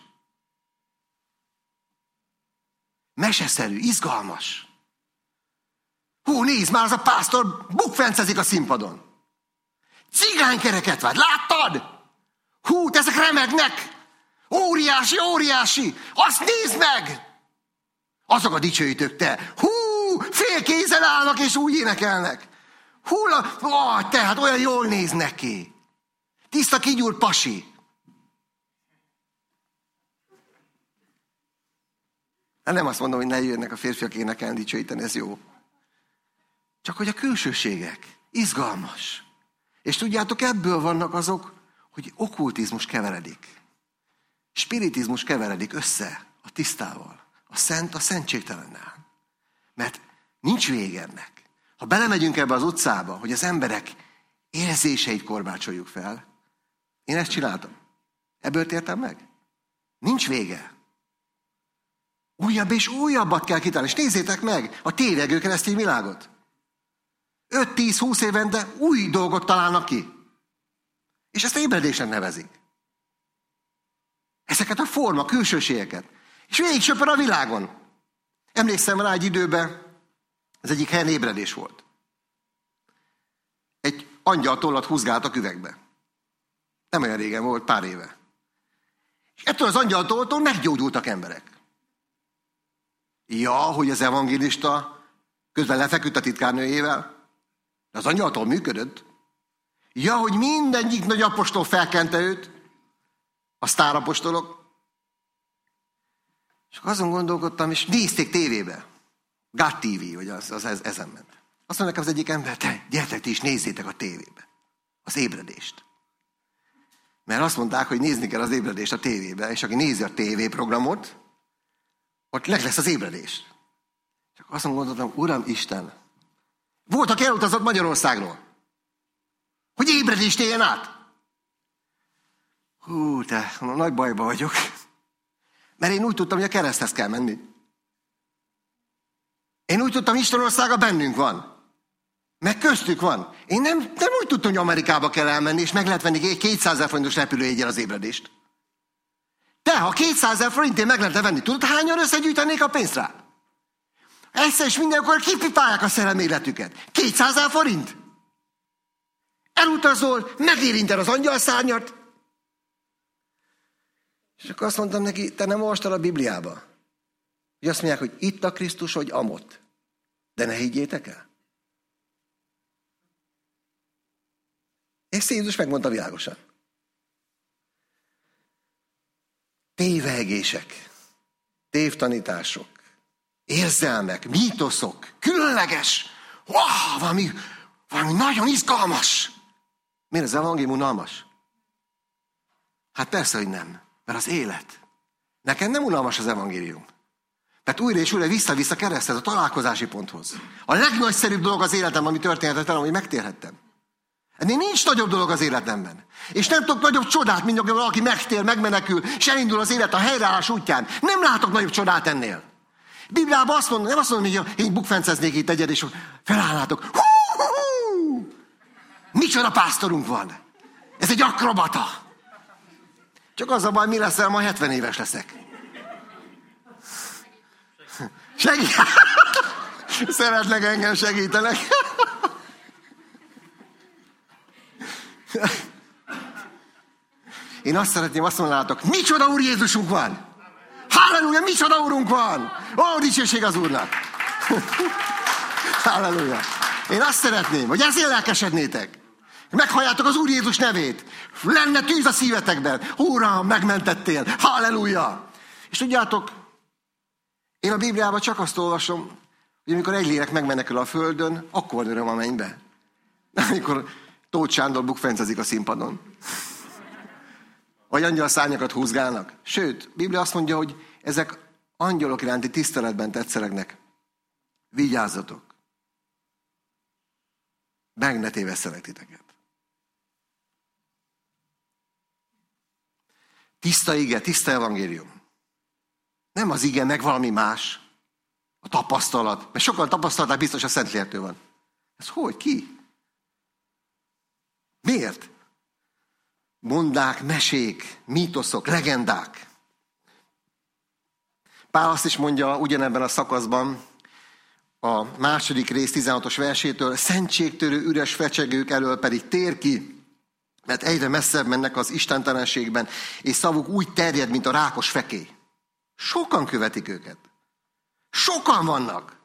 Meseszerű, izgalmas. Hú, nézd már, az a pásztor bukfencezik a színpadon. Cigánykereket vált, láttad? Hú, ezek remegnek. Óriási, óriási. Azt nézd meg! Azok a dicsőítők, te. Hú, fél kézzel állnak és úgy énekelnek. Hú, ó, tehát olyan jól néz neki. Tiszta kigyúrt pasi. Hát nem azt mondom, hogy ne jöjjenek a férfiak énekelni, dicsőíteni, ez jó. Csak hogy a külsőségek, izgalmas. És tudjátok, ebből vannak azok, hogy okkultizmus keveredik. Spiritizmus keveredik össze a tisztával. A szent a szentségtelennel. Mert nincs vége ennek. Ha belemegyünk ebbe az utcába, hogy az emberek érzéseit korbácsoljuk fel, én ezt csináltam. Ebből tértem meg. Nincs vége. Újabb és újabbat kell kitalálni. És nézzétek meg a tévegő keresztény világot. öt-tíz-húsz évente új dolgot találnak ki. És ezt ébredésnek nevezik. Ezeket a forma, külsőségeket. És végig söpör a világon. Emlékszem rá egy időben, az egyik helyen ébredés volt. Egy angyal tollat húzgáltak üvegbe. Nem olyan régen volt, pár éve. És ettől az angyal tollattól meggyógyultak emberek. Ja, hogy az evangélista közben lefeküdt a titkárnőjével, de az angyaltól működött. Ja, hogy mindegyik nagy apostol felkente őt, a sztárapostolok. És azon gondolkodtam, és nézték tévébe. God té vé, vagy az, az ezen ment. Azt mondják az egyik ember, te, gyertek ti is nézzétek a tévébe. Az ébredést. Mert azt mondták, hogy nézni kell az ébredést a tévébe, és aki nézi a tévéprogramot, ott meg lesz az ébredés. Csak azt gondoltam, Uram Isten, volt, aki elutazott Magyarországról, hogy ébredést éljen át. Hú, te, nagy bajba vagyok. Mert én úgy tudtam, hogy a kereszthez kell menni. Én úgy tudtam, Isten országa bennünk van. Meg köztük van. Én nem, nem úgy tudtam, hogy Amerikába kell elmenni, és meg lehet venni kétszázezer forintos repülőjegyen az ébredést. De ha kétszázezer forintért meg lehetne venni, tudod, hányan összegyűjtenék a pénzt rá? Egyszer és mindenkor kipipálják a szerelméletüket. kétszázezer forint. Elutazol, megérinted az angyalszárnyat. És akkor azt mondtam neki, te nem olvastad a Bibliába? Hogy azt mondják, hogy itt a Krisztus, hogy amott. De ne higgyétek el. És Jézus megmondta világosan. Tévegések, tévtanítások, érzelmek, mítoszok, különleges, wow, valami, valami nagyon izgalmas. Miért az evangélium unalmas? Hát persze, hogy nem, mert az élet. Nekem nem unalmas az evangélium. Tehát újra és újra vissza-vissza keresztez a találkozási ponthoz. A legnagyszerűbb dolog az életem, ami történhetett velem, hogy megtérhettem. Ennél nincs nagyobb dolog az életemben. És nem tudok nagyobb csodát, mint amikor valaki megtér, megmenekül, és elindul az élet a helyreállás útján. Nem látok nagyobb csodát ennél. Bibliában azt mondom, nem azt mondom, hogy én bukfenceznék itt egyet, és felállnátok. Hú, hú, hú! Micsoda pásztorunk van. Ez egy akrobata. Csak az a baj, mi leszel, ma hetven éves leszek. Segít! Szeretnek engem, segítenek. Én azt szeretném, azt mondanátok, micsoda Úr Jézusunk van! Halleluja, micsoda Úrunk van! Ó, dicsőség az Úrnak! Halleluja! Én azt szeretném, hogy ezért lelkesednétek. Meghalljátok az Úr Jézus nevét. Lenne tűz a szívetekben. Uram, megmentettél! Halleluja! És tudjátok, én a Bibliában csak azt olvasom, hogy amikor egy lélek megmenekül a földön, akkor van öröm a mennybe. Amikor Tóth Sándor bukfencezik a színpadon. Vagy angyalszárnyakat húzgálnak. Sőt, a Biblia azt mondja, hogy ezek angyalok iránti tiszteletben tetszelegnek. Vigyázzatok! Meg ne tévesszelek titeket. Tiszta ige, tiszta evangélium. Nem az ige, meg valami más. A tapasztalat. Mert sokan tapasztalták, biztos a Szentlélekről van. Ez hogy? Ki? Miért? Mondák, mesék, mítoszok, legendák. Pál azt is mondja ugyanebben a szakaszban, a második rész tizenhatos versétől, szentségtörő üres fecsegők elől pedig tér ki, mert egyre messzebb mennek az istentelenségben, és szavuk úgy terjed, mint a rákos fekély. Sokan követik őket. Sokan vannak.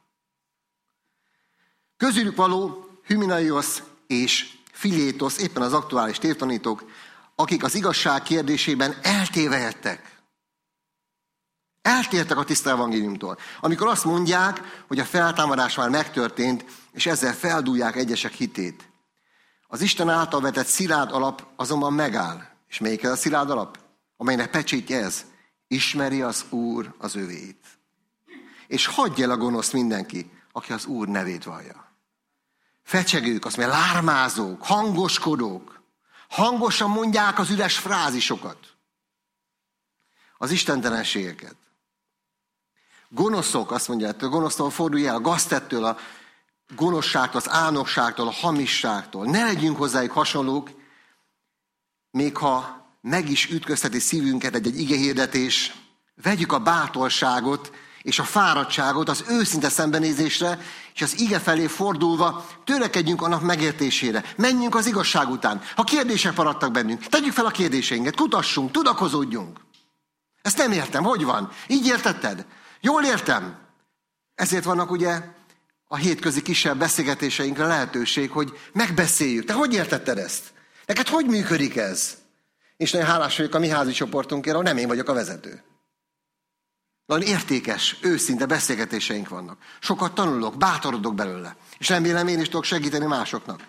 Közülük való Hüminaios és Filétosz, éppen az aktuális tévtanítók, akik az igazság kérdésében eltévejettek. Eltértek a tiszta evangéliumtól. Amikor azt mondják, hogy a feltámadás már megtörtént, és ezzel feldúlják egyesek hitét. Az Isten által vetett szilárd alap azonban megáll. És melyik ez a szilárd alap? Amelynek pecsétje ez. Ismeri az Úr az övéit. És hagyj el a gonoszt mindenki, aki az Úr nevét vallja. Fecsegők, azt mondja, lármázók, hangoskodók, hangosan mondják az üres frázisokat. Az istentelenségeket. Gonoszok, azt mondja, a gonosztól fordulj el, a gaztettől, a gonoszságtól, az álnokságtól, a hamisságtól. Ne legyünk hozzájuk hasonlók, még ha meg is ütközteti szívünket egy-egy igehirdetés, vegyük a bátorságot és a fáradtságot az őszinte szembenézésre, és az ige felé fordulva törekedjünk annak megértésére. Menjünk az igazság után. Ha kérdések maradtak bennünk, tegyük fel a kérdéseinket, kutassunk, tudakozódjunk. Ezt nem értem, hogy van? Így értetted? Jól értem? Ezért vannak ugye a hétközi kisebb beszélgetéseinkre lehetőség, hogy megbeszéljük. Te hogy értetted ezt? Neked hogy működik ez? És nagyon hálás vagyok a mi házi csoportunkért, ahol nem én vagyok a vezető. Nagyon értékes, őszinte beszélgetéseink vannak. Sokat tanulok, bátorodok belőle. És remélem én is tudok segíteni másoknak.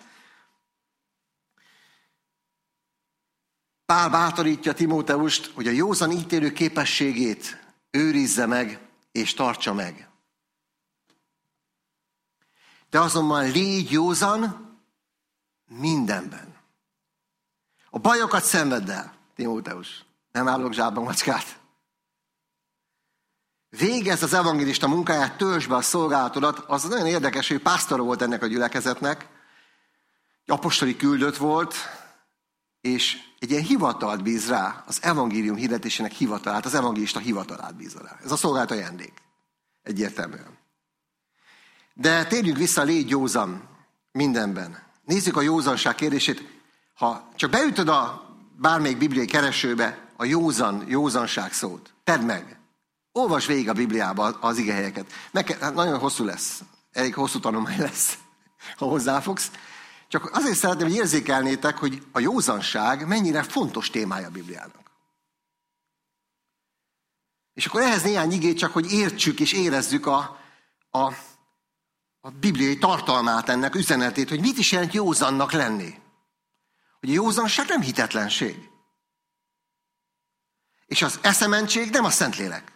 Pál bátorítja Timóteust, hogy a józan ítélő képességét őrizze meg és tartsa meg. De azonban légy józan mindenben. A bajokat szenvedd el, Timóteus. Nem állok zsákba macskát. Végezd az evangélista munkáját, töltsd be a szolgálatodat. Az nagyon érdekes, hogy pásztor volt ennek a gyülekezetnek, apostoli küldött volt, és egy ilyen hivatalt bíz rá, az evangélium hirdetésének hivatalát, az evangélista hivatalát bíz rá. Ez a szolgálat ajándék. Egyértelműen. De térjünk vissza, légy józan mindenben. Nézzük a józanság kérdését. Ha csak beütöd a bármelyik bibliai keresőbe a józan, józanság szót, tedd meg. Olvasd végig a Bibliába az igehelyeket. Meg, hát nagyon hosszú lesz. Elég hosszú tanulmány lesz, ha hozzáfogsz. Csak azért szeretném, hogy érzékelnétek, hogy a józanság mennyire fontos témája a Bibliának. És akkor ehhez néhány igét csak, hogy értsük és érezzük a, a, a bibliai tartalmát ennek, üzenetét, hogy mit is jelent józannak lenni. Hogy a józanság nem hitetlenség. És az eszementség nem a Szentlélek.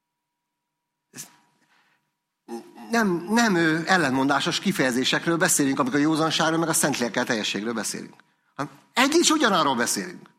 Nem, nem ellentmondásos kifejezésekről beszélünk, amikor a józanságról, meg a Szentlélekkel teljességről beszélünk. Egy is ugyanarról beszélünk.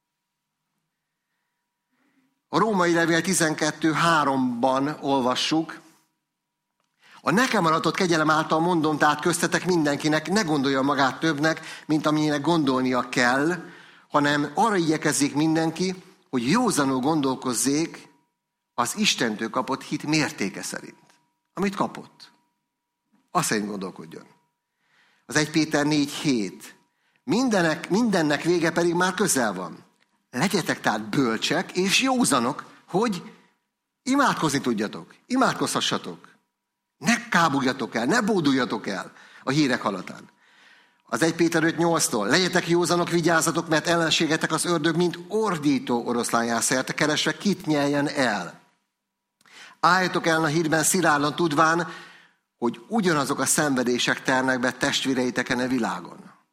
A Római Levél tizenkettő háromban olvassuk, a nekem aratott kegyelem által mondom, tehát köztetek mindenkinek, ne gondolja magát többnek, mint amilyenek gondolnia kell, hanem arra igyekezzék mindenki, hogy józanul gondolkozzék az Istentől kapott hit mértéke szerint. Amit kapott. Azt szerint gondolkodjon. Az egy Péter négy hét. Mindenek, mindennek vége pedig már közel van. Legyetek tehát bölcsek és józanok, hogy imádkozni tudjatok. Imádkozhassatok. Ne kábuljatok el, ne bóduljatok el a hírek hallatán. Az egy Péter öt nyolctól. Legyetek józanok, vigyázzatok, mert ellenségetek az ördög, mint ordító oroszlán jár szerte, keresve kit nyeljen el. Álljatok el a hírben szilárdan tudván, hogy ugyanazok a szenvedések ternek be testvéreiteken a világon.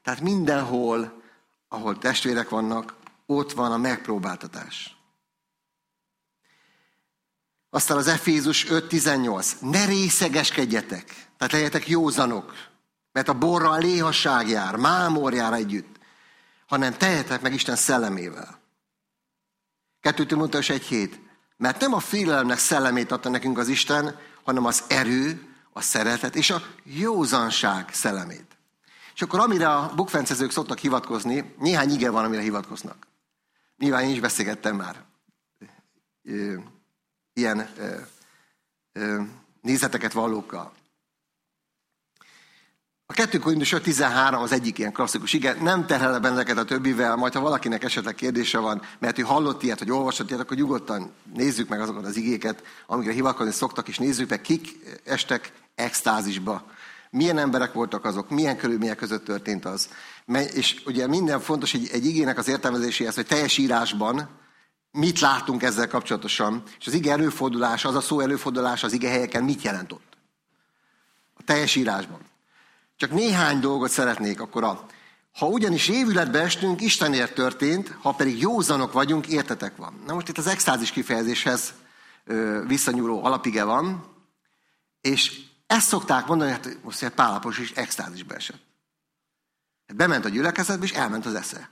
Tehát mindenhol, ahol testvérek vannak, ott van a megpróbáltatás. Aztán az Efézus öt tizennyolc. Ne részegeskedjetek, tehát legyetek józanok, mert a borral léhasság jár, mámor jár együtt, hanem teljetek meg Isten szellemével. kettő Timóteus egy hét. Mert nem a félelemnek szellemét adta nekünk az Isten, hanem az erő, a szeretet és a józanság szellemét. És akkor amire a bukfencezők szoktak hivatkozni, néhány ige van, amire hivatkoznak. Nyilván én is beszélgettem már ö, ilyen ö, ö, nézeteket vallókkal. A kettő Korintus öt tizenhárom az egyik ilyen klasszikus ige, nem terhel benneket a többivel, majd ha valakinek esetleg kérdése van, mert ő hallott ilyet, vagy olvasott ilyet, akkor nyugodtan nézzük meg azokat az igéket, amikre hivatkozni szoktak, és nézzük meg, kik estek extázisba. Milyen emberek voltak azok, milyen körülmények között történt az. És ugye minden fontos egy, egy igének az értelmezéséhez, hogy teljes írásban mit látunk ezzel kapcsolatosan, és az ige előfordulása, az a szó előfordulása az ige helyeken mit jelent ott. A teljes írásban. Csak néhány dolgot szeretnék akkor a... Ha ugyanis révületbe estünk, Istenért történt, ha pedig józanok vagyunk, értetek van. Na most itt az extázis kifejezéshez ö, visszanyúló alapige van, és ezt szokták mondani, hogy hát most Pál apostol is extázisbe esett. Hát bement a gyülekezetbe, és elment az esze.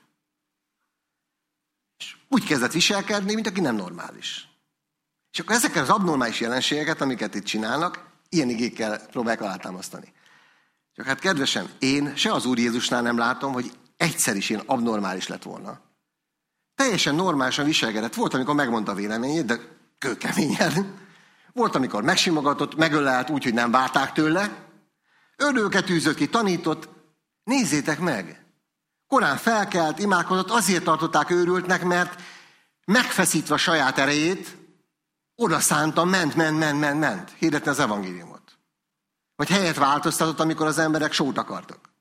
És úgy kezdett viselkedni, mint aki nem normális. És akkor ezeket az abnormális jelenségeket, amiket itt csinálnak, ilyen igékkel próbálják alátámasztani. Csak hát kedvesem, én se az Úr Jézusnál nem látom, hogy egyszer is ilyen abnormális lett volna. Teljesen normálisan viselkedett. Volt, amikor megmondta a véleményét, de kőkeményen. Volt, amikor megsimogatott, megölelt úgy, hogy nem várták tőle. Örülőket űzött ki, tanított. Nézzétek meg! Korán felkelt, imádkozott, azért tartották őrültnek, mert megfeszítve a saját erejét, oda szánta, ment, ment, ment, ment, ment. Hirdetni az evangéliumot. Vagy helyet változtatott, amikor az emberek sót akartak.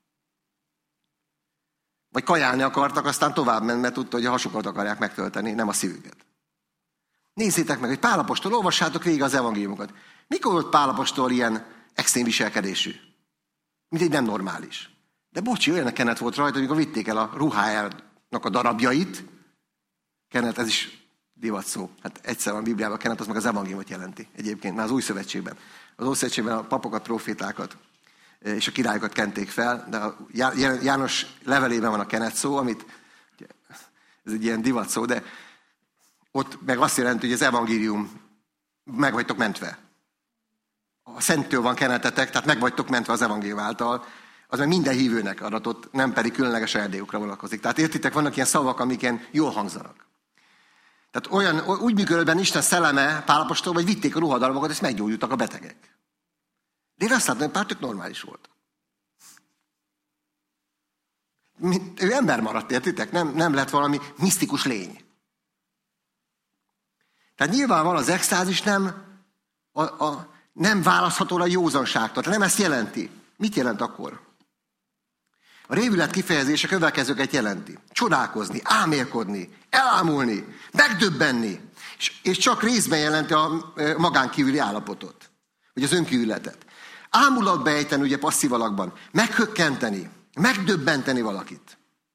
Vagy kajálni akartak, aztán tovább ment, mert tudta, hogy a hasukat akarják megtölteni, nem a szívüket. Nézzétek meg, hogy Pál apostol, olvassátok végig az evangéliumokat. Mikor volt Pál apostol ilyen extrém viselkedésű? Mint egy nem normális. De bocsi, olyan kenet volt rajta, amikor vitték el a ruhájának a darabjait. Kenet, ez is divat szó. Hát egyszer van a Bibliában a kenet, az meg az evangéliumot jelenti. Egyébként már az új szövetségben. Az Ószövetségben szövetségben a papokat, profétákat és a királyokat kenték fel, de a János levelében van a kenet szó, amit, ez egy ilyen divat szó, de ott meg azt jelenti, hogy az evangélium meg vagytok mentve. A Szenttől van kenetetek, tehát meg vagytok mentve az evangélium által, az meg minden hívőnek adatott, nem pedig különleges ajándékokra vonatkozik. Tehát értitek, vannak ilyen szavak, amiken jól hangzanak. Tehát olyan, úgy működött benne Isten szelleme Pál apostol, hogy vitték a ruhadarabokat, és meggyógyultak a betegek. De én azt látom, hogy Pál tök normális volt. Ő ember maradt, értitek? Nem, nem lett valami misztikus lény. Tehát nyilván az extázis nem, a, a, nem választható a józanságtól. Nem ezt jelenti. Mit jelent akkor? A révület kifejezése következőket jelenti. Csodálkozni, álmélkodni, elámulni, megdöbbenni. És, és csak részben jelenti a magánkívüli állapotot. Vagy az önkívületet. Ámulatba ejteni, ugye passzív alakban. Meghökkenteni, megdöbbenteni valakit.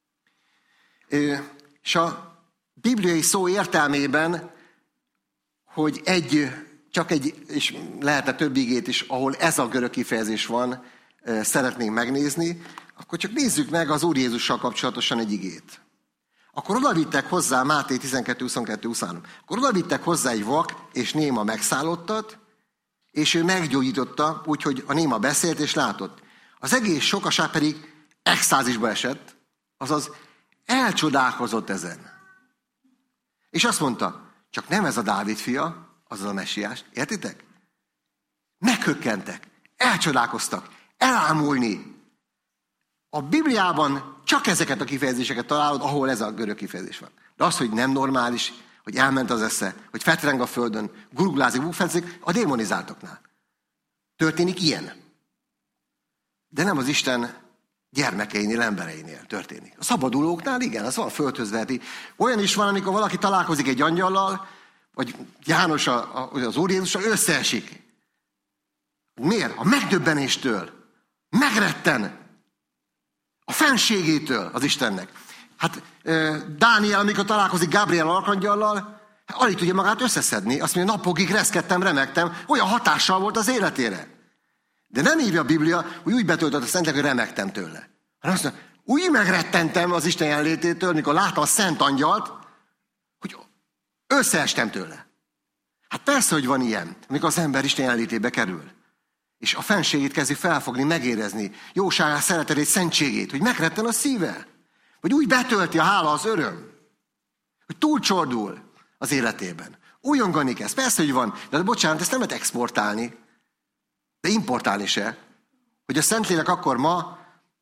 És a bibliai szó értelmében, hogy egy, csak egy, és lehetne több igét is, ahol ez a görög kifejezés van, szeretnénk megnézni, akkor csak nézzük meg az Úr Jézussal kapcsolatosan egy igét. Akkor odavittek hozzá, Máté tizenkettő huszonkettő huszonhárom, akkor odavittek hozzá egy vak és néma megszállottat, és ő meggyógyította, úgyhogy a néma beszélt és látott. Az egész sokaság pedig extázisba esett, azaz elcsodálkozott ezen. És azt mondta, csak nem ez a Dávid fia, azaz a messiás, értitek? Meghökkentek, elcsodálkoztak, elámulni. A Bibliában csak ezeket a kifejezéseket találod, ahol ez a görög kifejezés van. De az, hogy nem normális, hogy elment az esze, hogy fetreng a földön, gurglázik, bukfencik, a démonizáltoknál. Történik ilyen. De nem az Isten gyermekeinél, embereinél történik. A szabadulóknál igen, az van, földhöz veheti. Olyan is van, amikor valaki találkozik egy angyallal, vagy János az Úr Jézussal, összeesik. Miért? A megdöbbenéstől. Megretten. A fenségétől az Istennek. Hát Dániel, amikor találkozik Gabriel arkangyallal, alig tudja magát összeszedni. Azt mondja, napokig reszkedtem, remegtem, olyan hatással volt az életére. De nem írja a Biblia, hogy úgy betöltött a Szentlélek, hogy remegtem tőle. Hanem azt mondja, úgy megrettentem az Isten jelenlététől, mikor láttam a Szent Angyalt, hogy összeestem tőle. Hát persze, hogy van ilyen, amikor az ember Isten jelenlétébe kerül. És a fenségét kezdi felfogni, megérezni, jóságát, szeretetét, szentségét, hogy megretten a szíve. Vagy úgy betölti a hála, az öröm, hogy túlcsordul az életében. Újongani kezd. Persze, hogy van, de bocsánat, ezt nem lehet exportálni, de importálni se. Hogy a Szentlélek akkor ma,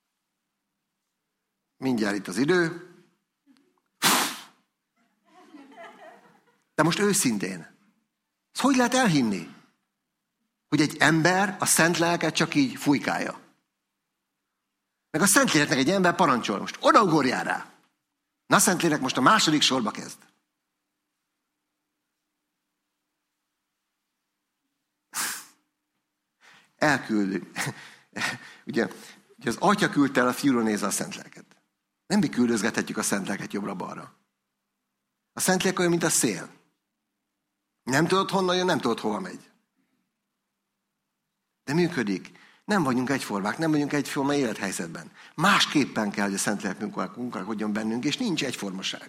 mindjárt itt az idő, de most őszintén, ezt hogy lehet elhinni? Hogy egy ember a szent lelket csak így fújkálja. Meg a Szentléleknek egy ember parancsol, most odaugorjál rá. Na, Szentlélek most a második sorba kezd. Elküldünk. Ugye, ugye az Atya küldte el a Fiúra nézve a Szentléleket. Nem mi küldözgethetjük a Szentléleket jobbra-balra. A Szentlélek olyan, mint a szél. Nem tudod honnan jön, nem tudod hova megy. De működik. Nem vagyunk egyformák, nem vagyunk egyforma élethelyzetben. Másképpen kell, hogy a Szentlélek munkálkodjon bennünk, és nincs egyformaság.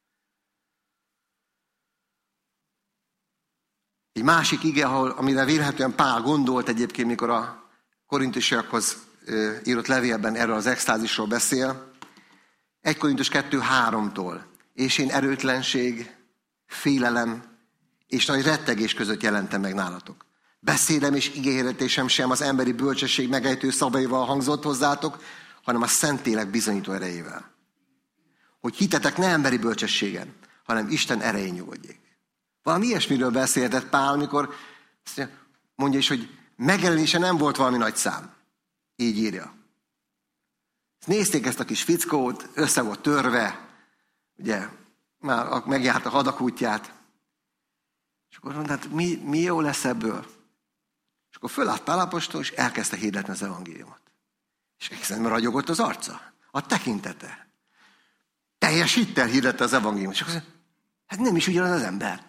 Egy másik ige, ahol, amire vélhetően Pál gondolt egyébként, mikor a korintusiakhoz írott levélben erről az extázisról beszél, egy Korintus kettő háromtól. És én erőtlenség, félelem és nagy rettegés között jelentem meg nálatok. Beszédem és ígéretésem sem az emberi bölcsesség megejtő szabályival hangzott hozzátok, hanem a Szentlélek bizonyító erejével. Hogy hitetek ne emberi bölcsességen, hanem Isten erején nyugodjék. Valami ilyesmiről beszélhetett Pál, amikor mondja is, hogy megjelenése nem volt valami nagy szám. Így írja. Nézték ezt a kis fickót, össze volt törve, ugye, már megjárt a hadak útját. És akkor mondta, hát mi, mi jó lesz ebből? És akkor fölállt Pál apostol, és elkezdte hirdetni az evangéliumot. És egyszerűen ragyogott az arca, a tekintete. Teljes hittel hirdette az evangéliumot. És akkor mondta, hát nem is ugyanaz az ember.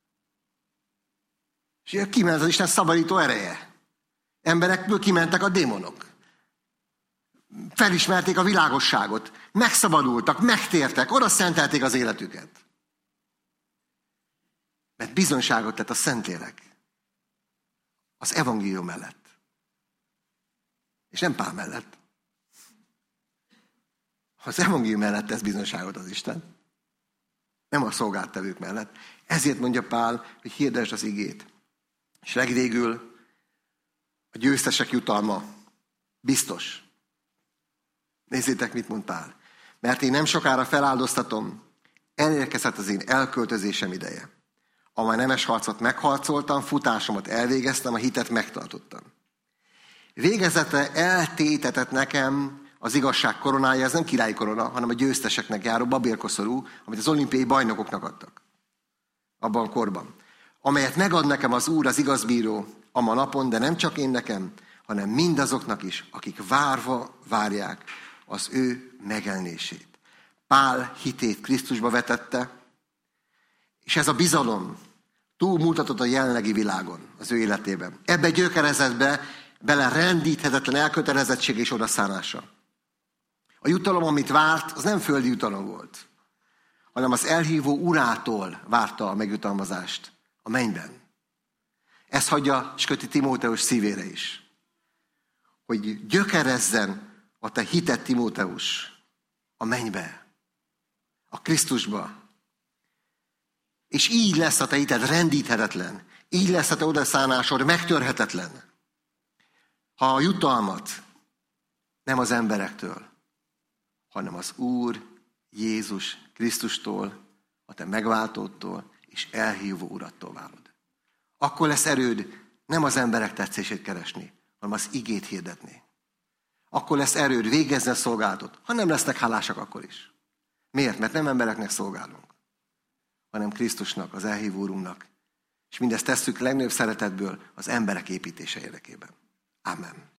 És kiment az Isten szabadító ereje. Emberekből kimentek a démonok. Felismerték a világosságot. Megszabadultak, megtértek, oda szentelték az életüket. Mert bizonyságot tett a Szentlélek az evangélium mellett. És nem Pál mellett. Az evangélium mellett tesz bizonyságot az Isten. Nem a szolgálttevők mellett. Ezért mondja Pál, hogy hirdesd az igét. És legvégül a győztesek jutalma biztos. Nézzétek, mit mond Pál. Mert én nem sokára feláldoztatom, elérkezett az én elköltözésem ideje. Amely nemes harcot megharcoltam, futásomat elvégeztem, a hitet megtartottam. Végezete eltétetett nekem az igazság koronája, ez nem királyi korona, hanem a győzteseknek járó babérkoszorú, amit az olimpiai bajnokoknak adtak. Abban a korban. Amelyet megad nekem az Úr, az igazbíró, a ma napon, de nem csak én nekem, hanem mindazoknak is, akik várva várják az ő megjelenését. Pál hitét Krisztusba vetette, és ez a bizalom túlmutatott a jelenlegi világon, az ő életében. Ebbe gyökerezett be bele rendíthetetlen elkötelezettség és odaszánása. A jutalom, amit várt, az nem földi jutalom volt, hanem az elhívó urától várta a megjutalmazást a mennyben. Ez hagyja és köti Timóteus szívére is, hogy gyökerezzen a te hited, Timóteus, a mennybe, a Krisztusba. És így lesz a te hited rendíthetetlen, így lesz a te odaszánásod megtörhetetlen. Ha a jutalmat nem az emberektől, hanem az Úr Jézus Krisztustól, a te megváltódtól és elhívó urattól várod. Akkor lesz erőd nem az emberek tetszését keresni, hanem az igét hirdetni. Akkor lesz erőd végezni a szolgálatot, ha nem lesznek hálásak akkor is. Miért? Mert nem embereknek szolgálunk, hanem Krisztusnak, az elhívó Urunknak. És mindezt tesszük legnagyobb szeretetből az emberek építése érdekében. Amen.